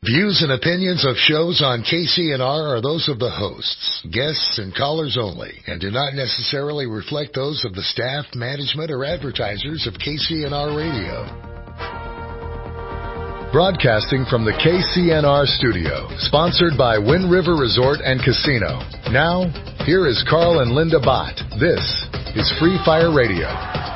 Views and opinions of shows on KCNR are those of the hosts, guests, and callers only, and do not necessarily reflect those of the staff, management, or advertisers of KCNR Radio. Broadcasting from the KCNR studio, sponsored by Wind River Resort and Casino. Now, here is Carl and Linda Bott. This is Free Fire Radio.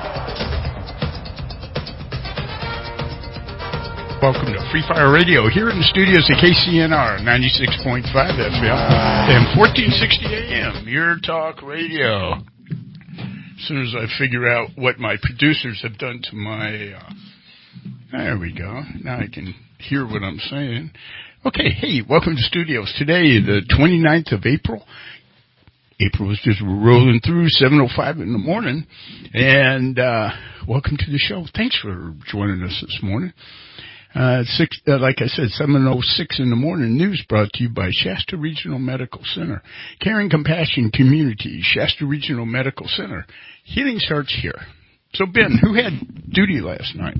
Welcome to Free Fire Radio here in the studios at KCNR 96.5 FM and 1460 AM, your talk radio. As soon as I figure out what my producers have done to my... there we go. Now I can hear what I'm saying. Okay, hey, welcome to studios. Today, the 29th of April. April is just rolling through, 7:05 in the morning. And welcome to the show. Thanks for joining us this morning. Like I said, 7:06 in the morning. News brought to you by Shasta Regional Medical Center. Caring Compassion Community, Shasta Regional Medical Center. Healing starts here. So, Ben, who had duty last night?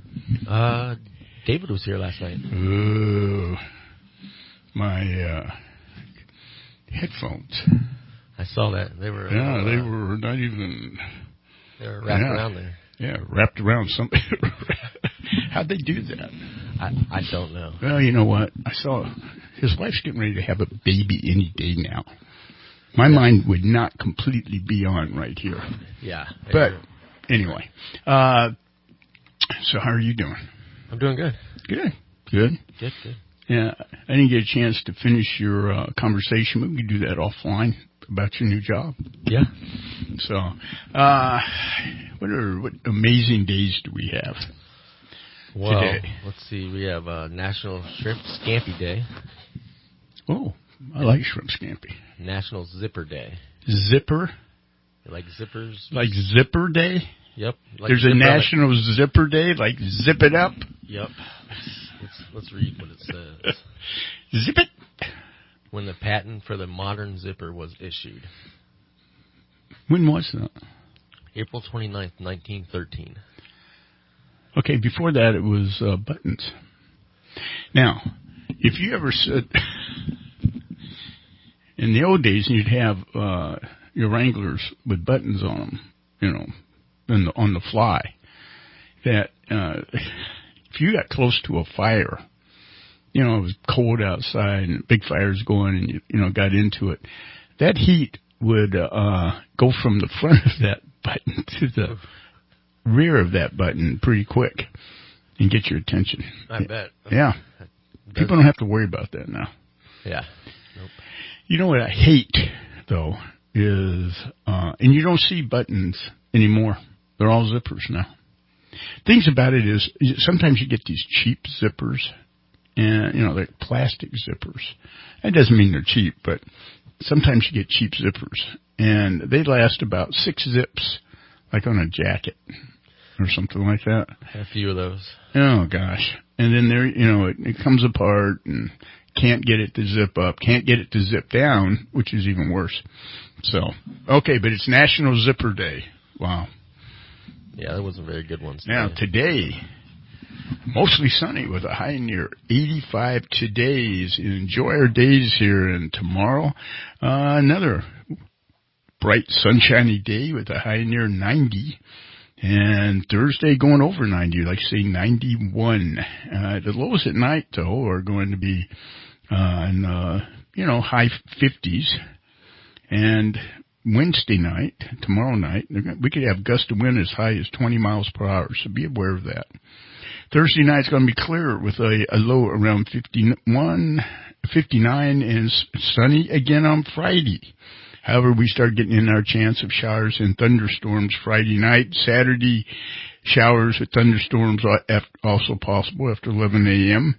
David was here last night. My headphones. I saw that. They were. Yeah, they were not even. They were wrapped around there. Yeah, wrapped around something. How'd they do that? I don't know. Well, you know what? I saw his wife's getting ready to have a baby any day now. My mind would not completely be on right here. Yeah. But anyway, so how are you doing? I'm doing good. Good. Good. Yeah, I didn't get a chance to finish your conversation, but we can do that offline about your new job. Yeah. So, what amazing days do we have today? Let's see. We have National Shrimp Scampi Day. Oh, I like shrimp scampi. National Zipper Day. Zipper? You like zippers? Like Zipper Day? Yep. Like there's a National Zipper Day, like zip it up? Yep. Let's read what it says. Zip it. When the patent for the modern zipper was issued. When was that? April 29th, 1913. Okay, before that it was buttons. Now, if you ever said... in the old days, you'd have your Wranglers with buttons on them, you know, on the fly. That if you got close to a fire, you know, it was cold outside and big fire's going and you know, got into it, that heat would go from the front of that button to the rear of that button pretty quick and get your attention. I bet. Yeah. People don't have to worry about that now. Yeah. Nope. You know what I hate, though, is, and you don't see buttons anymore. They're all zippers now. Things about it is, sometimes you get these cheap zippers, and, you know, they're plastic zippers. That doesn't mean they're cheap, but sometimes you get cheap zippers, and they last about 6 zips, like on a jacket or something like that. A few of those. Oh, gosh. And then there, you know, it comes apart and can't get it to zip up, can't get it to zip down, which is even worse. So, okay, but it's National Zipper Day. Wow. Yeah, that wasn't very good ones. Now, today, mostly sunny with a high near 85 todays. Enjoy our days here. And tomorrow, another bright, sunshiny day with a high near 90. And Thursday going over 90, like say 91. The lows at night, though, are going to be in, you know, high 50s. And Wednesday night, tomorrow night, we could have gusts of wind as high as 20 miles per hour, so be aware of that. Thursday night's going to be clear with a low around 59, and sunny again on Friday. However, we start getting in our chance of showers and thunderstorms Friday night. Saturday, showers with thunderstorms also possible after 11 a.m.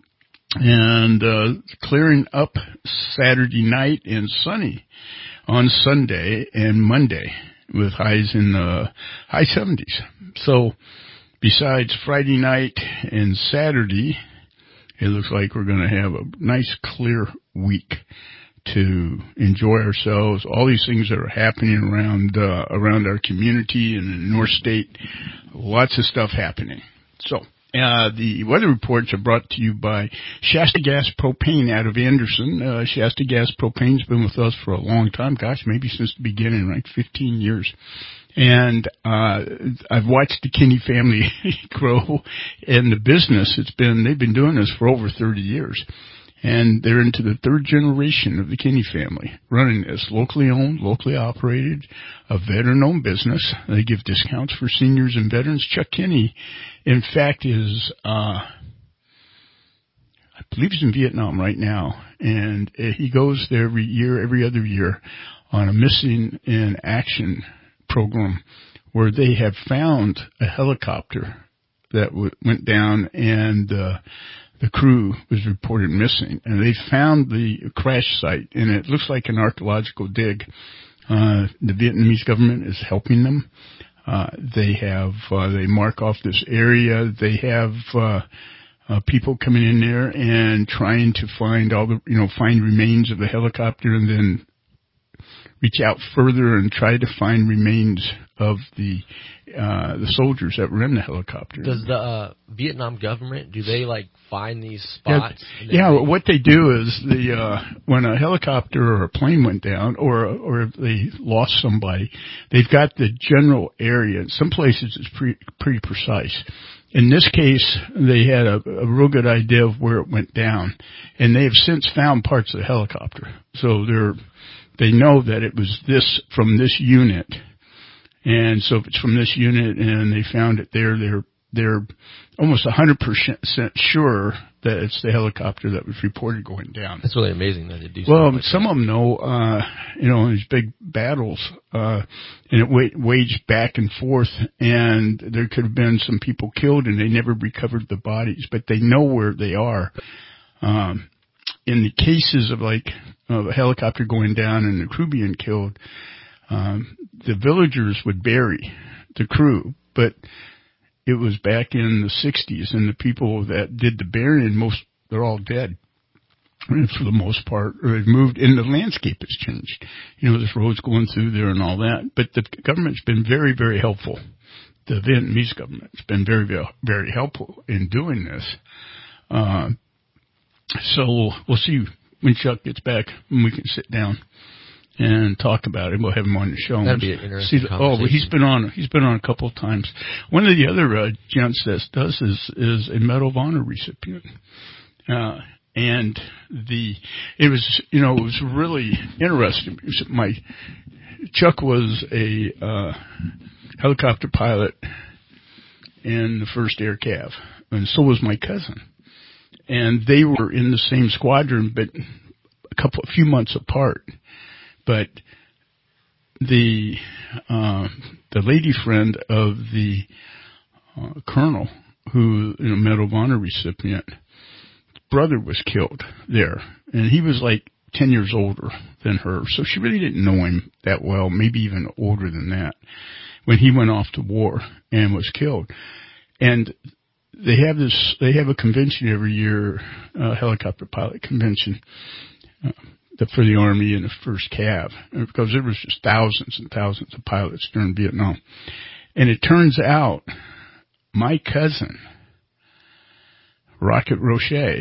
And clearing up Saturday night and sunny on Sunday and Monday with highs in the high 70s. So besides Friday night and Saturday, it looks like we're going to have a nice clear week to enjoy ourselves. All these things that are happening around our community and in the North State, lots of stuff happening. So The weather reports are brought to you by Shasta Gas Propane out of Anderson. Shasta Gas Propane's been with us for a long time. Gosh, maybe since the beginning, like 15 years. And I've watched the Kinney family grow in the business. They've been doing this for over 30 years. And they're into the third generation of the Kinney family, running this locally owned, locally operated, a veteran-owned business. They give discounts for seniors and veterans. Chuck Kinney, in fact, is, I believe he's in Vietnam right now, and he goes there every other year, on a missing in action program where they have found a helicopter that went down, and the crew was reported missing, and they found the crash site, and it looks like an archaeological dig. The Vietnamese government is helping them. They mark off this area. They have people coming in there and trying to find find remains of the helicopter, and then reach out further and try to find remains of the soldiers that were in the helicopter. Does the Vietnam government, do they find these spots? Yeah, what they do is when a helicopter or a plane went down, or if they lost somebody, they've got the general area. In some places it's pretty precise. In this case, they had a real good idea of where it went down, and they have since found parts of the helicopter. So they know that it was from this unit. And so if it's from this unit and they found it there, they're almost 100% sure that it's the helicopter that was reported going down. That's really amazing that they do. Well, some of them know, in these big battles, and it waged back and forth, and there could have been some people killed, and they never recovered the bodies, but they know where they are. In the cases of a helicopter going down and the crew being killed, the villagers would bury the crew, but it was back in the 60s, and the people that did the burying, they're all dead. And for the most part, or they've moved, and the landscape has changed. There's roads going through there and all that. But the government's been very, very helpful. The Vietnamese government's been very, very, very helpful in doing this. So we'll see when Chuck gets back, and we can sit down and talk about it. We'll have him on the show. That'd be an interesting conversation. He's been on a couple of times. One of the other gents that does is a Medal of Honor recipient. And it was really interesting. Chuck was a helicopter pilot in the 1st Air Cav, and so was my cousin. And they were in the same squadron, but a few months apart. But the lady friend of the colonel, who Medal of Honor recipient, brother was killed there, and he was 10 years older than her, so she really didn't know him that well, maybe even older than that, when he went off to war and was killed. And they have a convention every year, helicopter pilot convention, for the Army and the 1st Cav, because there was just thousands and thousands of pilots during Vietnam. And it turns out my cousin, Rocket Roche,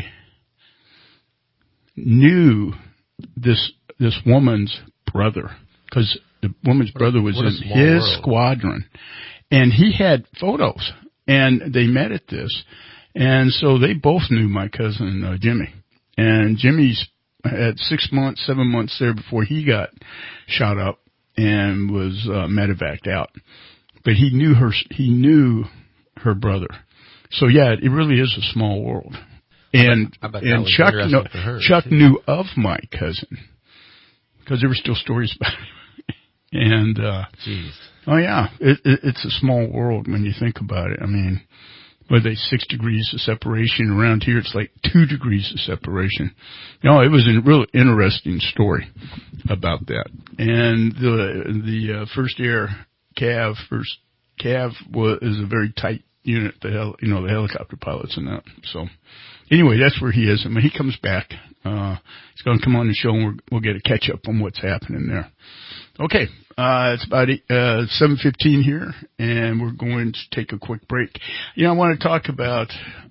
knew this woman's brother, because the woman's brother was in his squadron, and he had photos, and they met at this, and so they both knew my cousin Jimmy, and Jimmy's had 6 months, 7 months there before he got shot up and was medevaced out, but he knew her brother. So yeah, it really is a small world. And Chuck knew of my cousin, because there were still stories about him. And oh yeah, it's a small world when you think about it. I mean, were they 6 degrees of separation? Around here, it's 2 degrees of separation. It was a real interesting story about that. And the 1st Air Cav, is a very tight unit. The helicopter pilots and that. So anyway, that's where he is. And when he comes back, He's going to come on the show, and we'll get a catch-up on what's happening there. Okay, it's about 7:15 here, and we're going to take a quick break. I want to talk about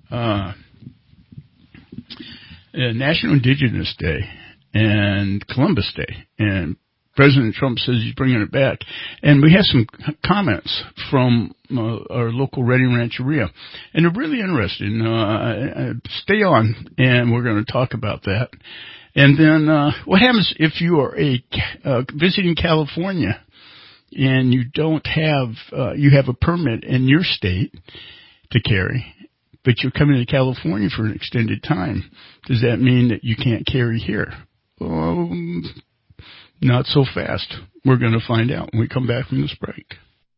National Indigenous Day and Columbus Day, and President Trump says he's bringing it back. And we have some comments from our local Redding Rancheria, and they're really interesting. Stay on, and we're going to talk about that. And then what happens if you are visiting California and you don't have you have a permit in your state to carry, but you're coming to California for an extended time? Does that mean that you can't carry here? Not so fast. We're going to find out when we come back from this break.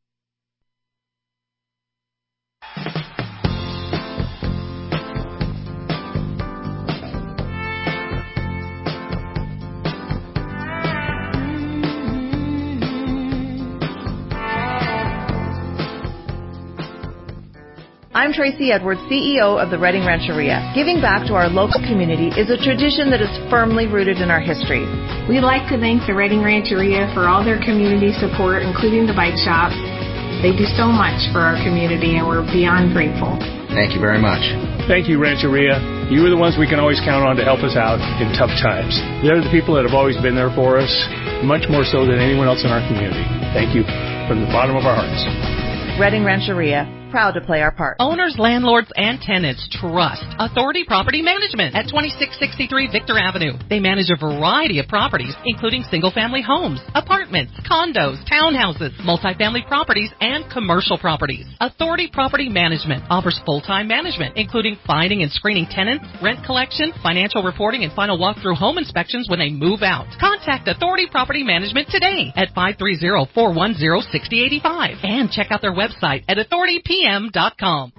I'm Tracy Edwards, CEO of the Redding Rancheria. Giving back to our local community is a tradition that is firmly rooted in our history. We'd like to thank the Redding Rancheria for all their community support, including the bike shop. They do so much for our community, and we're beyond grateful. Thank you very much. Thank you, Rancheria. You are the ones we can always count on to help us out in tough times. They're the people that have always been there for us, much more so than anyone else in our community. Thank you from the bottom of our hearts. Redding Rancheria, proud to play our part. Owners, landlords, and tenants trust Authority Property Management at 2663 Victor Avenue. They manage a variety of properties, including single-family homes, apartments, condos, townhouses, multifamily properties, and commercial properties. Authority Property Management offers full-time management, including finding and screening tenants, rent collection, financial reporting, and final walkthrough home inspections when they move out. Contact Authority Property Management today at 530-410-6085 and check out their website at authoritypm.com.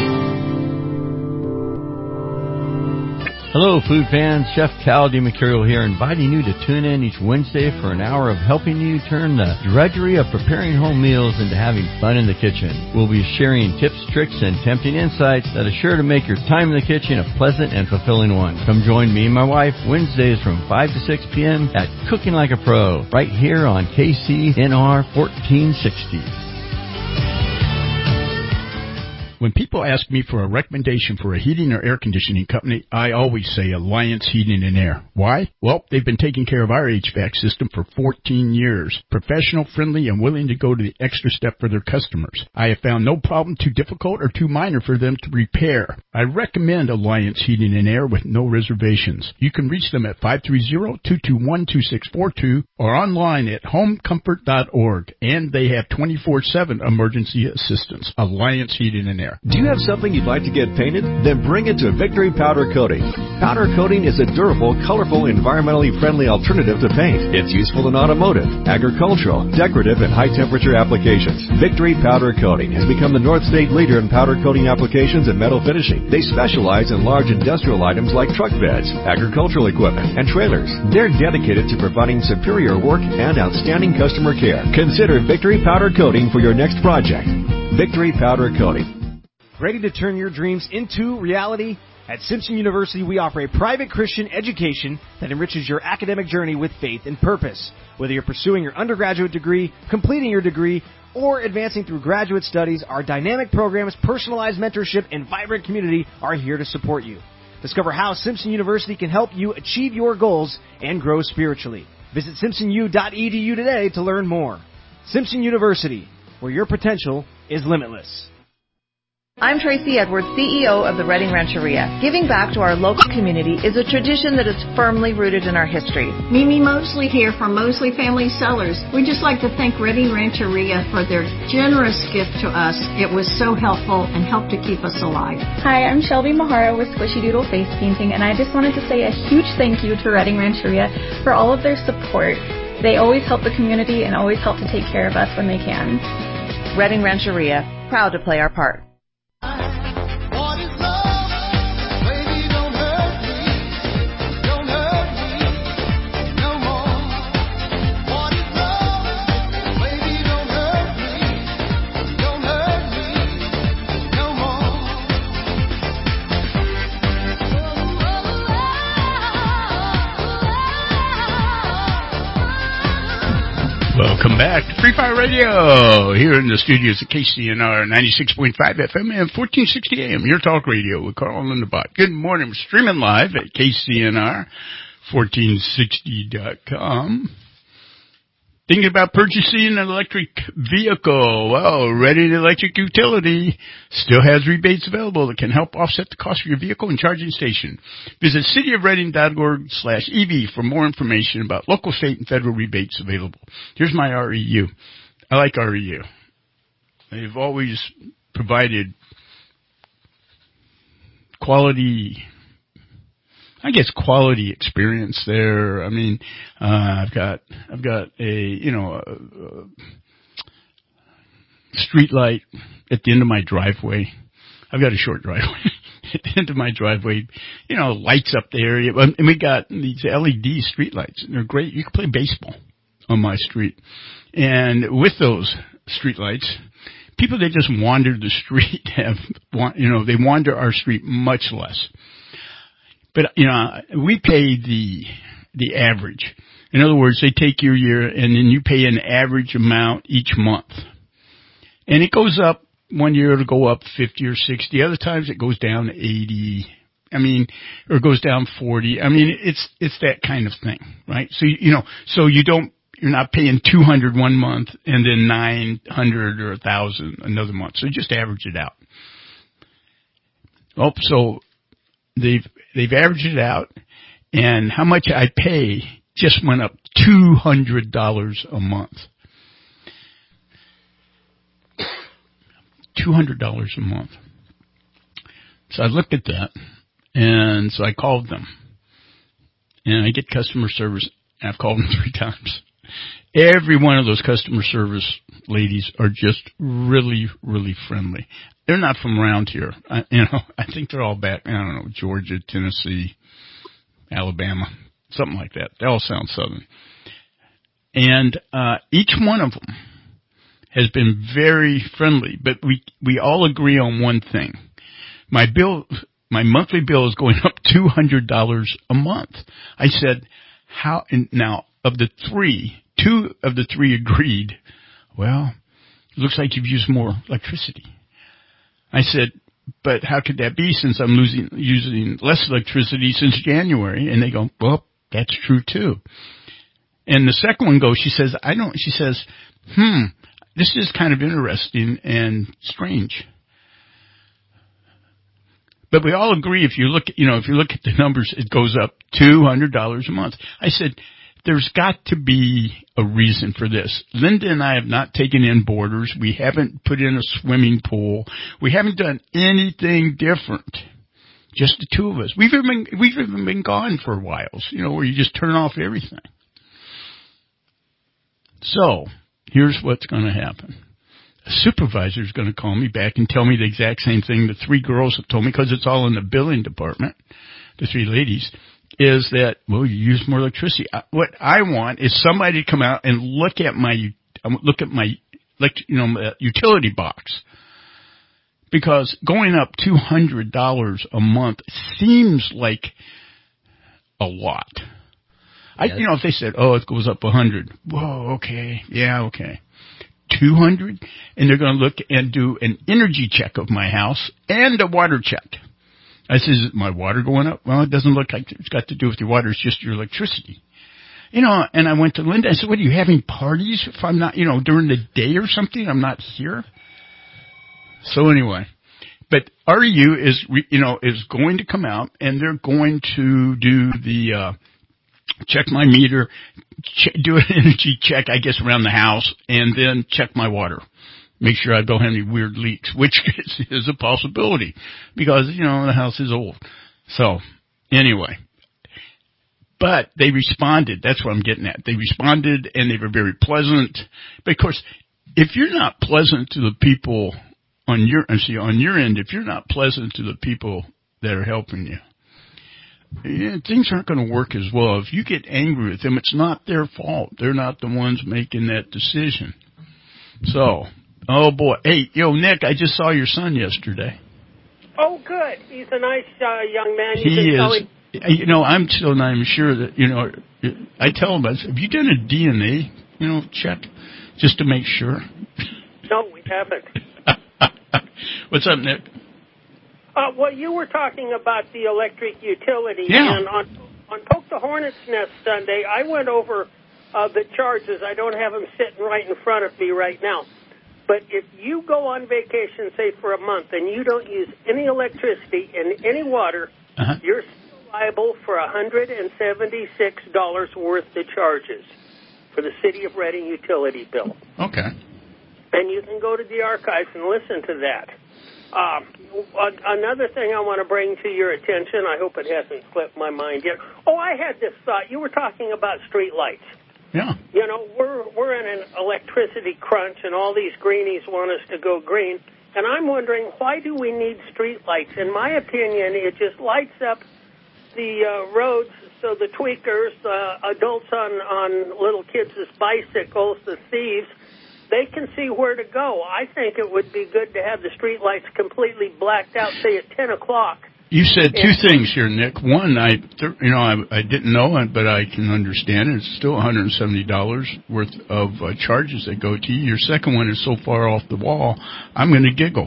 Hello, food fans. Chef Cal DiMercurio here, inviting you to tune in each Wednesday for an hour of helping you turn the drudgery of preparing home meals into having fun in the kitchen. We'll be sharing tips, tricks, and tempting insights that are sure to make your time in the kitchen a pleasant and fulfilling one. Come join me and my wife Wednesdays from 5 to 6 p.m. at Cooking Like a Pro, right here on KCNR 1460. When people ask me for a recommendation for a heating or air conditioning company, I always say Alliance Heating and Air. Why? Well, they've been taking care of our HVAC system for 14 years. Professional, friendly, and willing to go to the extra step for their customers. I have found no problem too difficult or too minor for them to repair. I recommend Alliance Heating and Air with no reservations. You can reach them at 530-221-2642 or online at homecomfort.org. And they have 24/7 emergency assistance. Alliance Heating and Air. Do you have something you'd like to get painted? Then bring it to Victory Powder Coating. Powder coating is a durable, colorful, environmentally friendly alternative to paint. It's useful in automotive, agricultural, decorative, and high-temperature applications. Victory Powder Coating has become the North State leader in powder coating applications and metal finishing. They specialize in large industrial items like truck beds, agricultural equipment, and trailers. They're dedicated to providing superior work and outstanding customer care. Consider Victory Powder Coating for your next project. Victory Powder Coating. Ready to turn your dreams into reality? At Simpson University, we offer a private Christian education that enriches your academic journey with faith and purpose. Whether you're pursuing your undergraduate degree, completing your degree, or advancing through graduate studies, our dynamic programs, personalized mentorship, and vibrant community are here to support you. Discover how Simpson University can help you achieve your goals and grow spiritually. Visit simpsonu.edu today to learn more. Simpson University, where your potential is limitless. I'm Tracy Edwards, CEO of the Redding Rancheria. Giving back to our local community is a tradition that is firmly rooted in our history. Mimi Mosley here from Mosley Family Cellars. We'd just like to thank Redding Rancheria for their generous gift to us. It was so helpful and helped to keep us alive. Hi, I'm Shelby Mahara with Squishy Doodle Face Painting, and I just wanted to say a huge thank you to Redding Rancheria for all of their support. They always help the community and always help to take care of us when they can. Redding Rancheria, proud to play our part. Welcome back to Free Fire Radio here in the studios at KCNR 96.5 FM and 1460 AM. Your talk radio with Carl and the Bot. Good morning. We're streaming live at KCNR1460.com. Thinking about purchasing an electric vehicle? Well, Reading Electric Utility still has rebates available that can help offset the cost of your vehicle and charging station. Visit cityofreading.org/EV for more information about local, state, and federal rebates available. Here's my REU. I like REU. They've always provided quality experience there. I mean, I've got a street light at the end of my driveway. I've got a short driveway. At the end of my driveway, lights up the area. And we got these LED street lights. And they're great. You can play baseball on my street. And with those street lights, people that just wander the street they wander our street much less. But, we pay the average. In other words, they take your year and then you pay an average amount each month. And it goes up. One year it'll go up 50 or 60. Other times it goes down 80. Or goes down 40. It's that kind of thing, right? So, you're not paying $200 one month and then $900 or $1,000 another month. So you just average it out. Oh, so they've averaged it out, and how much I pay just went up $200 a month. $200 a month. So I looked at that, and so I called them. And I get customer service, and I've called them 3 times. Every one of those customer service ladies are just really, really friendly. They're not from around here. I think they're all back, Georgia, Tennessee, Alabama, something like that. They all sound Southern. And each one of them has been very friendly, but we all agree on one thing. My monthly bill is going up $200 a month. I said, how? And now, of the 3, 2 of the 3 agreed, well, it looks like you've used more electricity. I said, but how could that be since I'm using less electricity since January? And they go, well, that's true too. And the second one goes, she says, this is kind of interesting and strange. But we all agree if you look at the numbers, it goes up $200 a month. I said, there's got to be a reason for this. Linda and I have not taken in boarders. We haven't put in a swimming pool. We haven't done anything different. Just the 2 of us. We've even been gone for a while, where you just turn off everything. So, here's what's going to happen. A supervisor is going to call me back and tell me the exact same thing the 3 girls have told me, because it's all in the billing department, the 3 ladies. Is that, well, you use more electricity. What I want is somebody to come out and look at my utility box. Because going up $200 a month seems like a lot. If they said, oh, it goes up $100. Whoa, okay. Yeah, okay. $200? And they're going to look and do an energy check of my house and a water check. I said, is my water going up? Well, it doesn't look like it's got to do with your water. It's just your electricity. And I went to Linda. I said, what, are you having parties if I'm not, during the day or something? I'm not here. So anyway, but REU is going to come out and they're going to do the, check my meter, do an energy check, I guess, around the house, and then check my water. Make sure I don't have any weird leaks, which is a possibility because, the house is old. So, anyway. But they responded. That's what I'm getting at. They responded, and they were very pleasant. But, of course, if you're not pleasant to the people on your end, if you're not pleasant to the people that are helping you, things aren't going to work as well. If you get angry with them, it's not their fault. They're not the ones making that decision. So... oh, boy. Hey, Nick, I just saw your son yesterday. Oh, good. He's a nice young man. He is. I'm still not even sure that, I tell him, have you done a DNA check just to make sure? No, we haven't. What's up, Nick? Well, you were talking about the electric utility. Yeah. And on Poke the Hornet's Nest Sunday, I went over the charges. I don't have them sitting right in front of me right now. But if you go on vacation, say, for a month, and you don't use any electricity and any water, you're still liable for $176 worth of charges for the City of Reading utility bill. Okay. And you can go to the archives and listen to that. Another thing I want to bring to your attention, I hope it hasn't slipped my mind yet. Oh, I had this thought. You were talking about street lights. Yeah. We're in an electricity crunch, and all these greenies want us to go green. And I'm wondering, why do we need street lights? In my opinion, it just lights up the roads so the tweakers, adults on little kids' bicycles, the thieves, they can see where to go. I think it would be good to have the street lights completely blacked out, say at 10 o'clock. You said two things here, Nick. One, I didn't know it, but I can understand it. It's still $170 worth of charges that go to you. Your second one is so far off the wall, I'm going to giggle.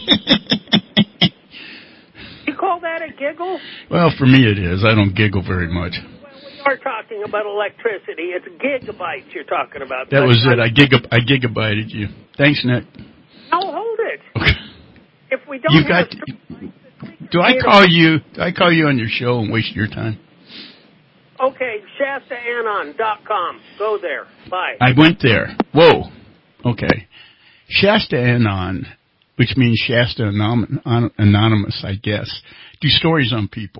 You call that a giggle? Well, for me it is. I don't giggle very much. We are talking about electricity. It's gigabytes you're talking about. That was it. I gigabyted you. Thanks, Nick. No, hold it. Okay. If we don't do I call you on your show and waste your time? Okay, ShastaAnon.com. Go there. Bye. I went there. Whoa. Okay. Shasta Anon, which means Shasta Anonymous, I guess, do stories on people.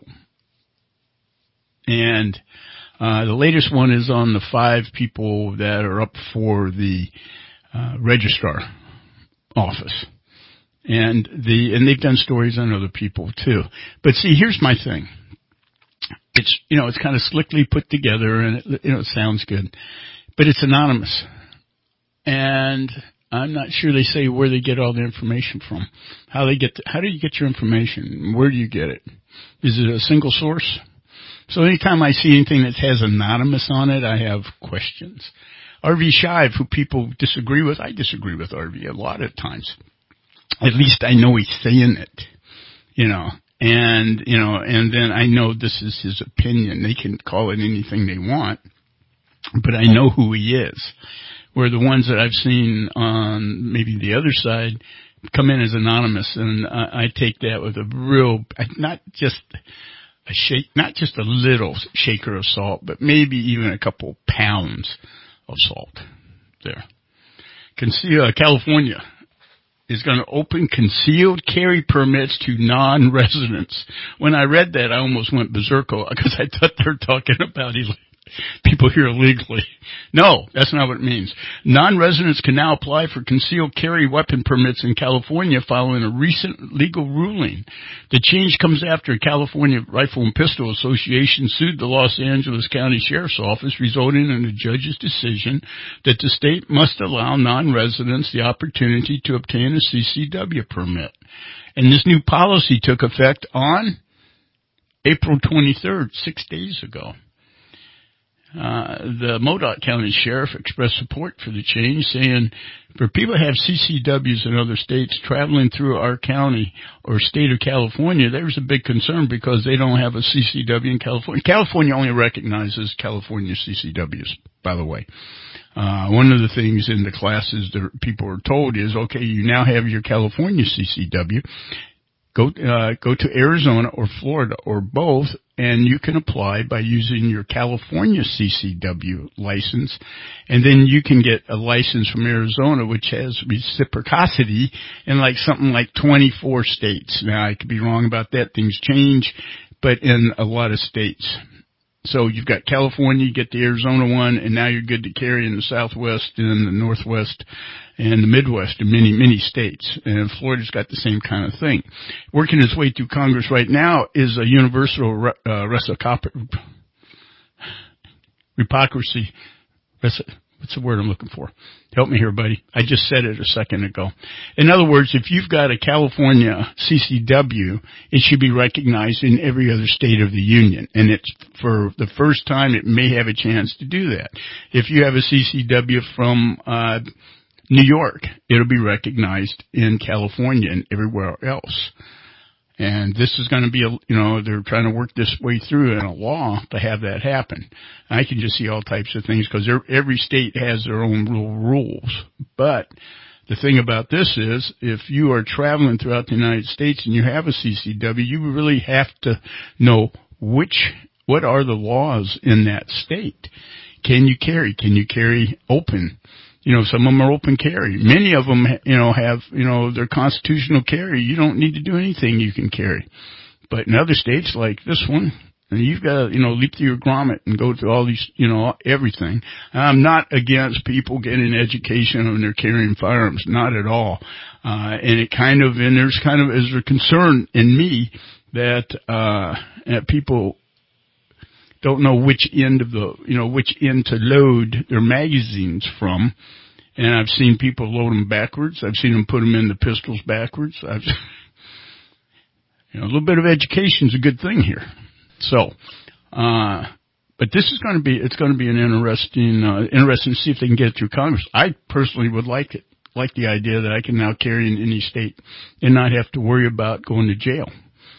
And the latest one is on the 5 people that are up for the registrar office. And they've done stories on other people too. But see, here's my thing. It's, it's kind of slickly put together and it sounds good, but it's anonymous. And I'm not sure they say where they get all the information from. How do you get your information? Where do you get it? Is it a single source? So anytime I see anything that has anonymous on it, I have questions. RV Shive, who people disagree with, I disagree with RV a lot of times. At least I know he's saying it, and then I know this is his opinion. They can call it anything they want, but I know who he is. Where the ones that I've seen on maybe the other side come in as anonymous, and I take that with a real, not just a little shaker of salt, but maybe even a couple pounds of salt there. California is going to open concealed carry permits to non-residents. When I read that, I almost went berserko because I thought they were talking about people here illegally. No, that's not what it means. Non-residents can now apply for concealed carry weapon permits in California following a recent legal ruling. The change comes after California Rifle and Pistol Association sued the Los Angeles County Sheriff's Office, resulting in a judge's decision that the state must allow non-residents the opportunity to obtain a CCW permit. And this new policy took effect on April 23rd, 6 days ago. The Modoc County Sheriff expressed support for the change, saying for people who have CCWs in other states traveling through our county or state of California, there's a big concern because they don't have a CCW in California. California only recognizes California CCWs, by the way. One of the things in the classes that people are told is, okay, you now have your California CCW. Go to Arizona or Florida or both, and you can apply by using your California CCW license, and then you can get a license from Arizona, which has reciprocity in something like 24 states. Now, I could be wrong about that. Things change, but in a lot of states. So you've got California, you get the Arizona one, and now you're good to carry in the Southwest and the Northwest and the Midwest in many, many states. And Florida's got the same kind of thing. Working its way through Congress right now is a universal reciprocity. What's the word I'm looking for? Help me here, buddy. I just said it a second ago. In other words, if you've got a California CCW, it should be recognized in every other state of the union. And it's for the first time it may have a chance to do that. If you have a CCW from New York, it'll be recognized in California and everywhere else. And this is going to be, they're trying to work this way through in a law to have that happen. I can just see all types of things because every state has their own rules. But the thing about this is, if you are traveling throughout the United States and you have a CCW, you really have to know what are the laws in that state. Can you carry? Can you carry open? Some of them are open carry. Many of them, have, their constitutional carry. You don't need to do anything, you can carry. But in other states like this one, you've got to, leap through your grommet and go through all these, everything. I'm not against people getting an education when they're carrying firearms. Not at all. And there's a concern in me that people don't know which end to load their magazines from. And I've seen people load them backwards. I've seen them put them in the pistols backwards. A little bit of education is a good thing here. So, but this is going to be an interesting to see if they can get it through Congress. I personally would like the idea that I can now carry in any state and not have to worry about going to jail.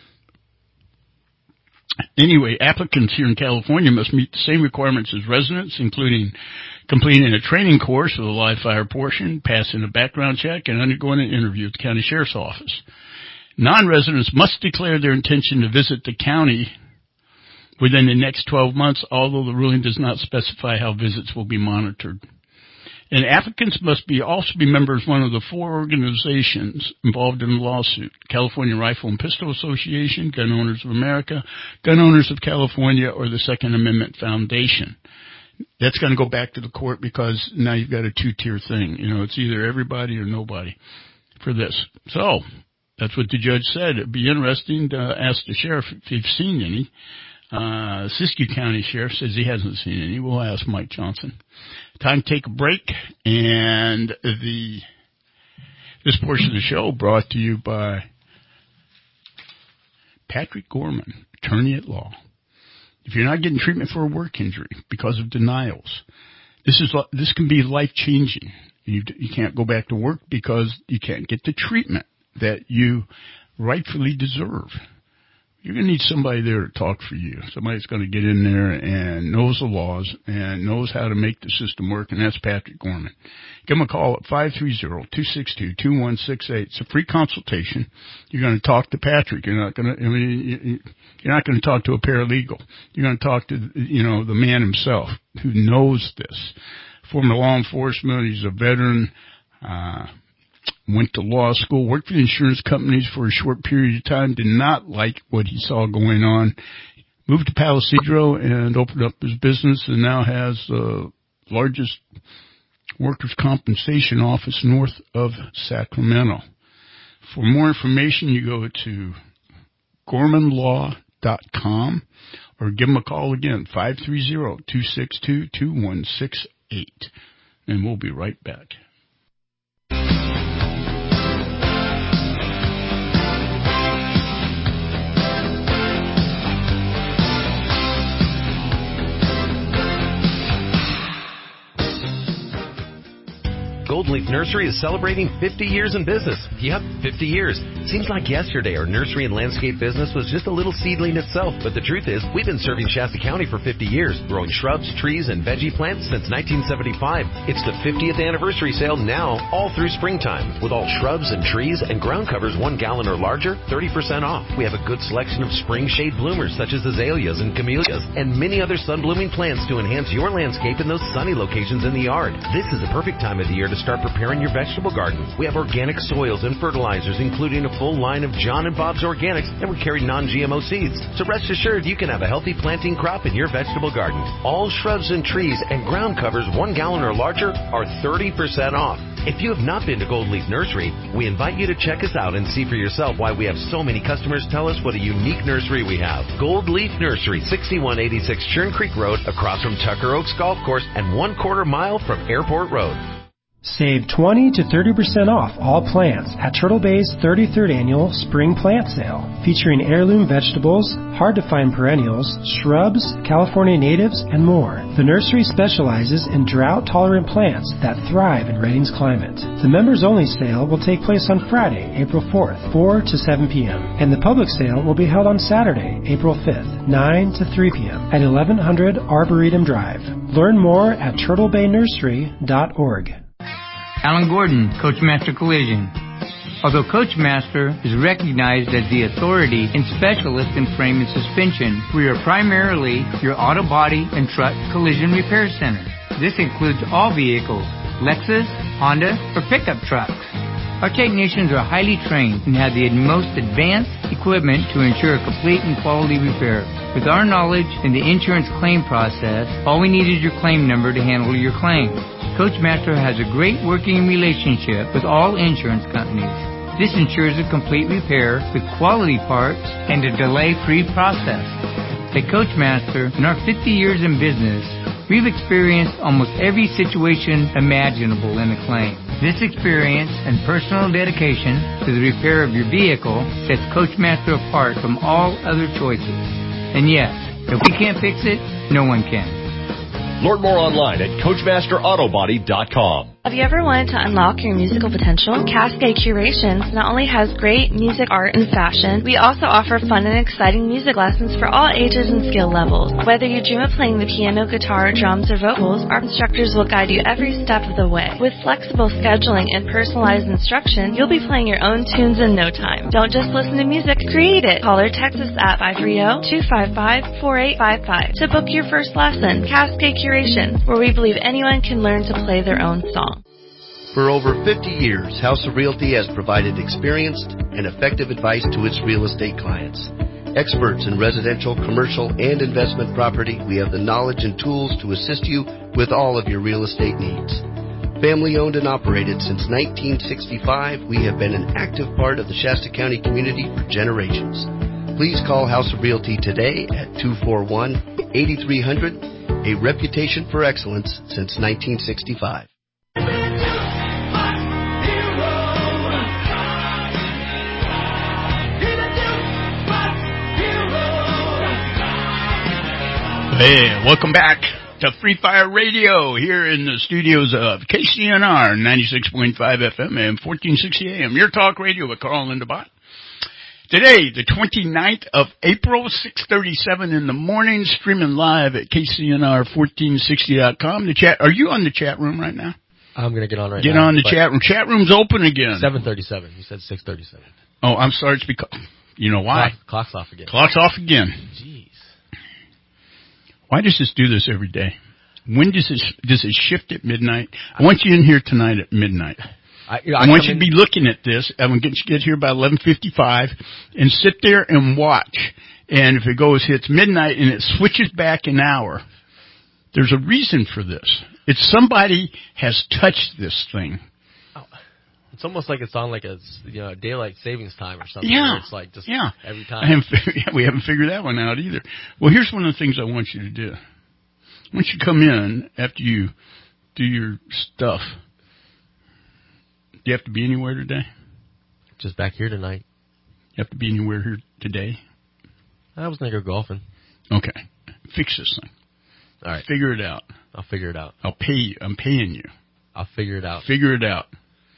Anyway, applicants here in California must meet the same requirements as residents, including completing a training course with a live fire portion, passing a background check, and undergoing an interview at the county sheriff's office. Non-residents must declare their intention to visit the county within the next 12 months, although the ruling does not specify how visits will be monitored. And applicants must also be members of one of the 4 organizations involved in the lawsuit: California Rifle and Pistol Association, Gun Owners of America, Gun Owners of California, or the Second Amendment Foundation. That's going to go back to the court because now you've got a 2-tier thing. It's either everybody or nobody for this. So that's what the judge said. It'd be interesting to ask the sheriff if you've seen any. Siskiyou County Sheriff says he hasn't seen any. We'll ask Mike Johnson. Time to take a break, and this portion of the show brought to you by Patrick Gorman, attorney at law. If you're not getting treatment for a work injury because of denials, this can be life-changing. You can't go back to work because you can't get the treatment that you rightfully deserve. You're going to need somebody there to talk for you. Somebody that's going to get in there and knows the laws and knows how to make the system work, and that's Patrick Gorman. Give him a call at 530-262-2168. It's a free consultation. You're going to talk to Patrick. You're not going to talk to a paralegal. You're going to talk to, the man himself who knows this. Former law enforcement. He's a veteran. Went to law school, worked for the insurance companies for a short period of time, did not like what he saw going on, moved to Palo Cedro and opened up his business, and now has the largest workers' compensation office north of Sacramento. For more information, you go to gormanlaw.com or give him a call again, 530-262-2168, and we'll be right back. Golden Leaf Nursery is celebrating 50 years in business. Yep, 50 years. Seems like yesterday our nursery and landscape business was just a little seedling itself, but the truth is we've been serving Shasta County for 50 years, growing shrubs, trees, and veggie plants since 1975. It's the 50th anniversary sale now, all through springtime. With all shrubs and trees and ground covers 1 gallon or larger, 30% off. We have a good selection of spring shade bloomers such as azaleas and camellias, and many other sun-blooming plants to enhance your landscape in those sunny locations in the yard. This is the perfect time of the year to start preparing your vegetable garden. We have organic soils and fertilizers, including a full line of John and Bob's Organics, and we carry non-GMO seeds. So rest assured you can have a healthy planting crop in your vegetable garden. All shrubs and trees and ground covers 1 gallon or larger are 30% off. If you have not been to Gold Leaf Nursery, we invite you to check us out and see for yourself why we have so many customers tell us what a unique nursery we have. Gold Leaf Nursery, 6186 Churn Creek Road, across from Tucker Oaks Golf Course and 1/4 mile from Airport Road. Save 20 to 30% off all plants at Turtle Bay's 33rd Annual Spring Plant Sale, featuring heirloom vegetables, hard-to-find perennials, shrubs, California natives, and more. The nursery specializes in drought-tolerant plants that thrive in Redding's climate. The members-only sale will take place on Friday, April 4th, 4 to 7 p.m., and the public sale will be held on Saturday, April 5th, 9 to 3 p.m. at 1100 Arboretum Drive. Learn more at turtlebaynursery.org. Alan Gordon, Coachmaster Collision. Although Coachmaster is recognized as the authority and specialist in frame and suspension, we are primarily your auto body and truck collision repair center. This includes all vehicles, Lexus, Honda, or pickup trucks. Our technicians are highly trained and have the most advanced equipment to ensure a complete and quality repair. With our knowledge in the insurance claim process, all we need is your claim number to handle your claim. Coachmaster has a great working relationship with all insurance companies. This ensures a complete repair with quality parts and a delay-free process. At Coachmaster, in our 50 years in business, we've experienced almost every situation imaginable in a claim. This experience and personal dedication to the repair of your vehicle sets Coachmaster apart from all other choices. And yes, if we can't fix it, no one can. Learn more online at CoachmasterAutobody.com. Have you ever wanted to unlock your musical potential? Cascade Curations not only has great music, art, and fashion, we also offer fun and exciting music lessons for all ages and skill levels. Whether you dream of playing the piano, guitar, drums, or vocals, our instructors will guide you every step of the way. With flexible scheduling and personalized instruction, you'll be playing your own tunes in no time. Don't just listen to music, create it. Call or text us at 530-255-4855 to book your first lesson. Cascade Curations, where we believe anyone can learn to play their own song. For over 50 years, House of Realty has provided experienced and effective advice to its real estate clients. Experts in residential, commercial, and investment property, we have the knowledge and tools to assist you with all of your real estate needs. Family owned and operated since 1965, we have been an active part of the Shasta County community for generations. Please call House of Realty today at 241-8300, a reputation for excellence since 1965. Hey, welcome back to Free Fire Radio here in the studios of KCNR 96.5 FM and 1460 AM. Your talk radio with Carl and Linda Bott. Today, the 29th of April, 6:37 in the morning, streaming live at KCNR1460.com. The chat. Are you on the chat room right now? I'm going to get on right now. Get on the chat room. Chat room's open again. 7:37. You said 6:37. Oh, I'm sorry. It's because, you know why? Clock's off again. Clock's off again. Jeez. Why does this do this every day? When does it shift at midnight? I want you in here tonight at midnight. I want you to be looking at this. I'm going to get here by 11:55 and sit there and watch. And if it hits midnight and it switches back an hour, there's a reason for this. It's somebody has touched this thing. Oh, it's almost like it's on like a daylight savings time or something. Yeah. It's like just every time. We haven't figured that one out either. Well, here's one of the things I want you to do. Once you come in, after you do your stuff, do you have to be anywhere today? Just back here tonight. You have to be anywhere here today? I was going to go golfing. Okay. Fix this thing. All right. Figure it out. I'll figure it out. I'll pay you. I'm paying you. I'll figure it out. Figure it out.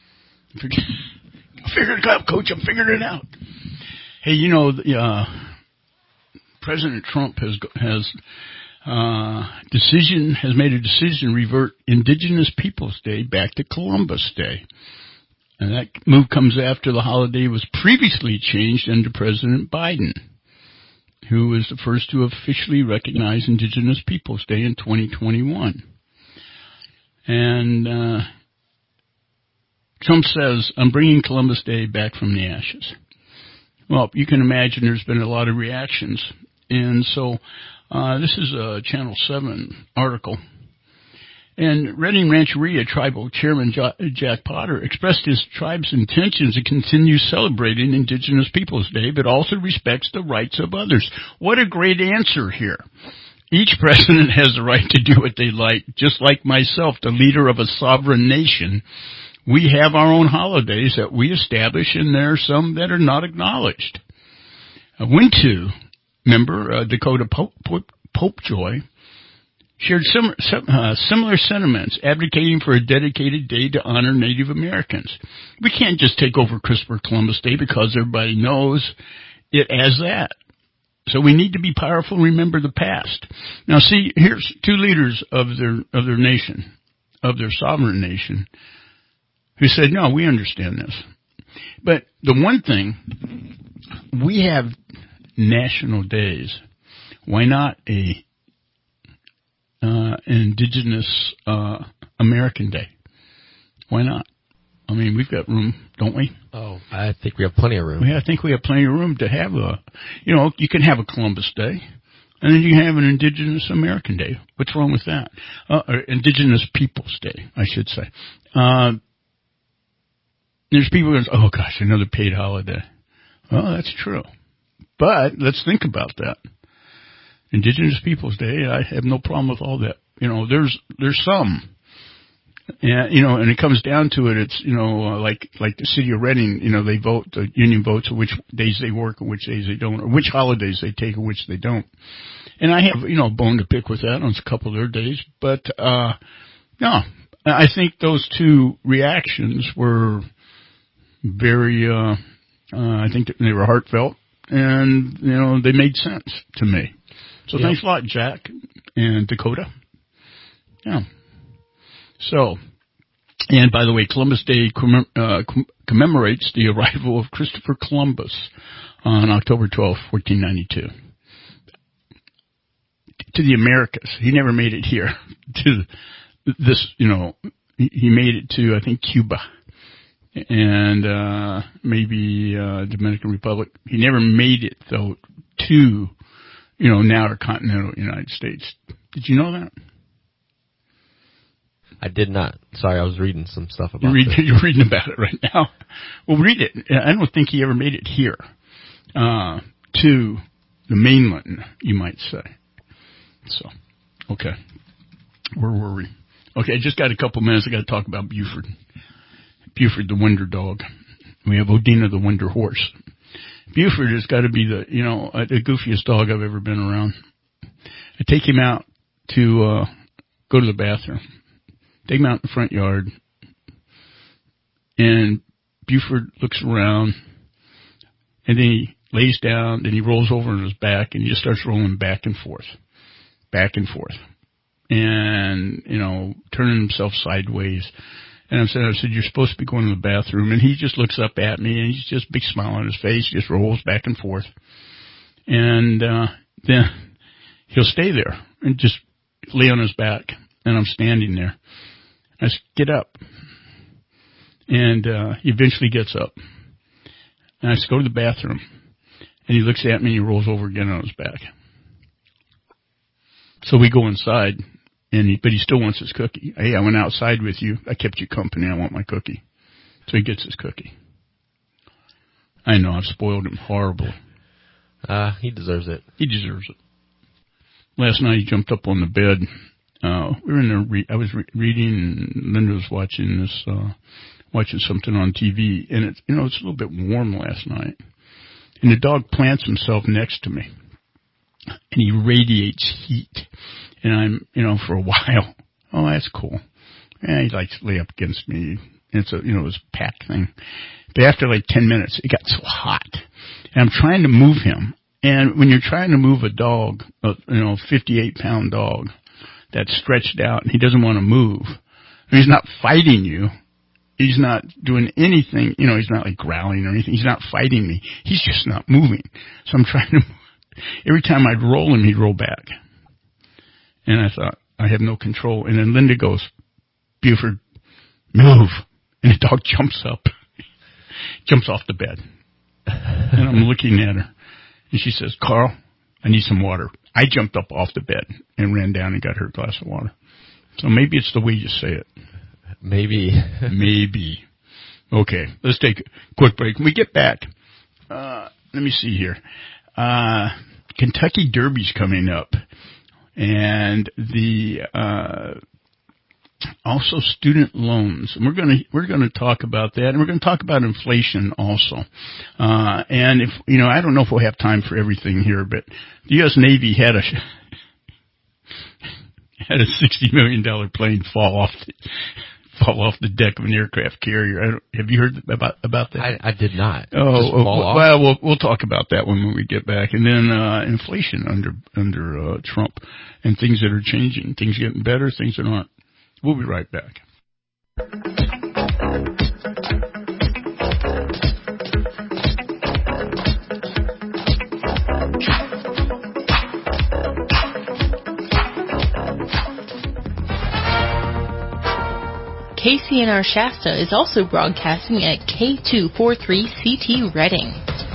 I'll figure it out, Coach. I'm figuring it out. Hey, President Trump has made a decision to revert Indigenous Peoples Day back to Columbus Day. And that move comes after the holiday was previously changed under President Biden, who was the first to officially recognize Indigenous Peoples Day in 2021. And Trump says, I'm bringing Columbus Day back from the ashes. Well, you can imagine there's been a lot of reactions. And so this is a Channel 7 article. And Redding Rancheria Tribal Chairman Jack Potter expressed his tribe's intentions to continue celebrating Indigenous Peoples Day, but also respects the rights of others. What a great answer here. Each president has the right to do what they like, just like myself, the leader of a sovereign nation. We have our own holidays that we establish, and there are some that are not acknowledged. Wintu member Dakota Popejoy shared similar sentiments, advocating for a dedicated day to honor Native Americans. We can't just take over Christopher Columbus Day because everybody knows it as that. So we need to be powerful and remember the past. Now see, here's two leaders of their nation, of their sovereign nation, who said, no, we understand this. But the one thing, we have national days. Why not a Indigenous American Day? Why not? I mean, we've got room, don't we? Oh, I think we have plenty of room. I think we have plenty of room to have you can have a Columbus Day, and then you can have an Indigenous American Day. What's wrong with that? Or Indigenous Peoples Day, I should say. There's people who go, oh gosh, another paid holiday. Well, that's true. But let's think about that. Indigenous Peoples Day, I have no problem with all that. There's some. And it comes down to it, it's, like the city of Redding, they vote, the union votes which days they work and which days they don't, or which holidays they take and which they don't. And I have, a bone to pick with that on a couple of their days. But, no, I think those two reactions were very, I think that they were heartfelt and, they made sense to me. So Thanks a lot, Jack and Dakota. Yeah. So, and by the way, Columbus Day commemorates the arrival of Christopher Columbus on October 12, 1492. To the Americas. He never made it here. To this, he made it to, I think, Cuba. And maybe Dominican Republic. He never made it, though, to, now our continental United States. Did you know that? I did not. Sorry, I was reading some stuff about it. You're reading about it right now. Well, read it. I don't think he ever made it here to the mainland, you might say. So, okay. Where were we? Okay, I just got a couple minutes. I got to talk about Buford. Buford, the Wonder Dog. We have Odina, the Wonder Horse. Buford has got to be the goofiest dog I've ever been around. I take him out to go to the bathroom. Take him out in the front yard, and Buford looks around, and then he lays down, then he rolls over on his back, and he just starts rolling back and forth, and, turning himself sideways. And I said, you're supposed to be going to the bathroom, and he just looks up at me, and he's just a big smile on his face, just rolls back and forth. And then he'll stay there and just lay on his back, and I'm standing there. I said, get up. And he eventually gets up. And I said, go to the bathroom. And he looks at me and he rolls over again on his back. So we go inside, but he still wants his cookie. Hey, I went outside with you. I kept you company. I want my cookie. So he gets his cookie. I know, I've spoiled him horribly. He deserves it. He deserves it. Last night he jumped up on the bed. We were in there. I was reading, and Linda was watching watching something on TV, and it's a little bit warm last night. And the dog plants himself next to me, and he radiates heat. And I'm, for a while, oh, that's cool. And he likes to lay up against me. And it's it was a pack thing. But after like 10 minutes, it got so hot, and I'm trying to move him. And when you're trying to move a dog, 58-pound dog, that's stretched out, and he doesn't want to move. He's not fighting you. He's not doing anything. He's not like growling or anything. He's not fighting me. He's just not moving. So I'm trying to. Every time I'd roll him, he'd roll back. And I thought, I have no control. And then Linda goes, Buford, move. And the dog jumps off the bed. And I'm looking at her. And she says, Carl, I need some water. I jumped up off the bed and ran down and got her a glass of water. So maybe it's the way you say it. Maybe. Maybe. Okay, let's take a quick break. When we get back, let me see here. Kentucky Derby's coming up. And the also student loans. And we're gonna talk about that, and we're gonna talk about inflation also. And if I don't know if we'll have time for everything here, but the U.S. Navy had a $60 million plane fall off the deck of an aircraft carrier. Have you heard about that? I did not. Well, we'll talk about that when we get back. And then inflation under Trump, and things that are changing, things getting better, things that aren't. We'll be right back. KCNR Shasta is also broadcasting at K243CT Reading.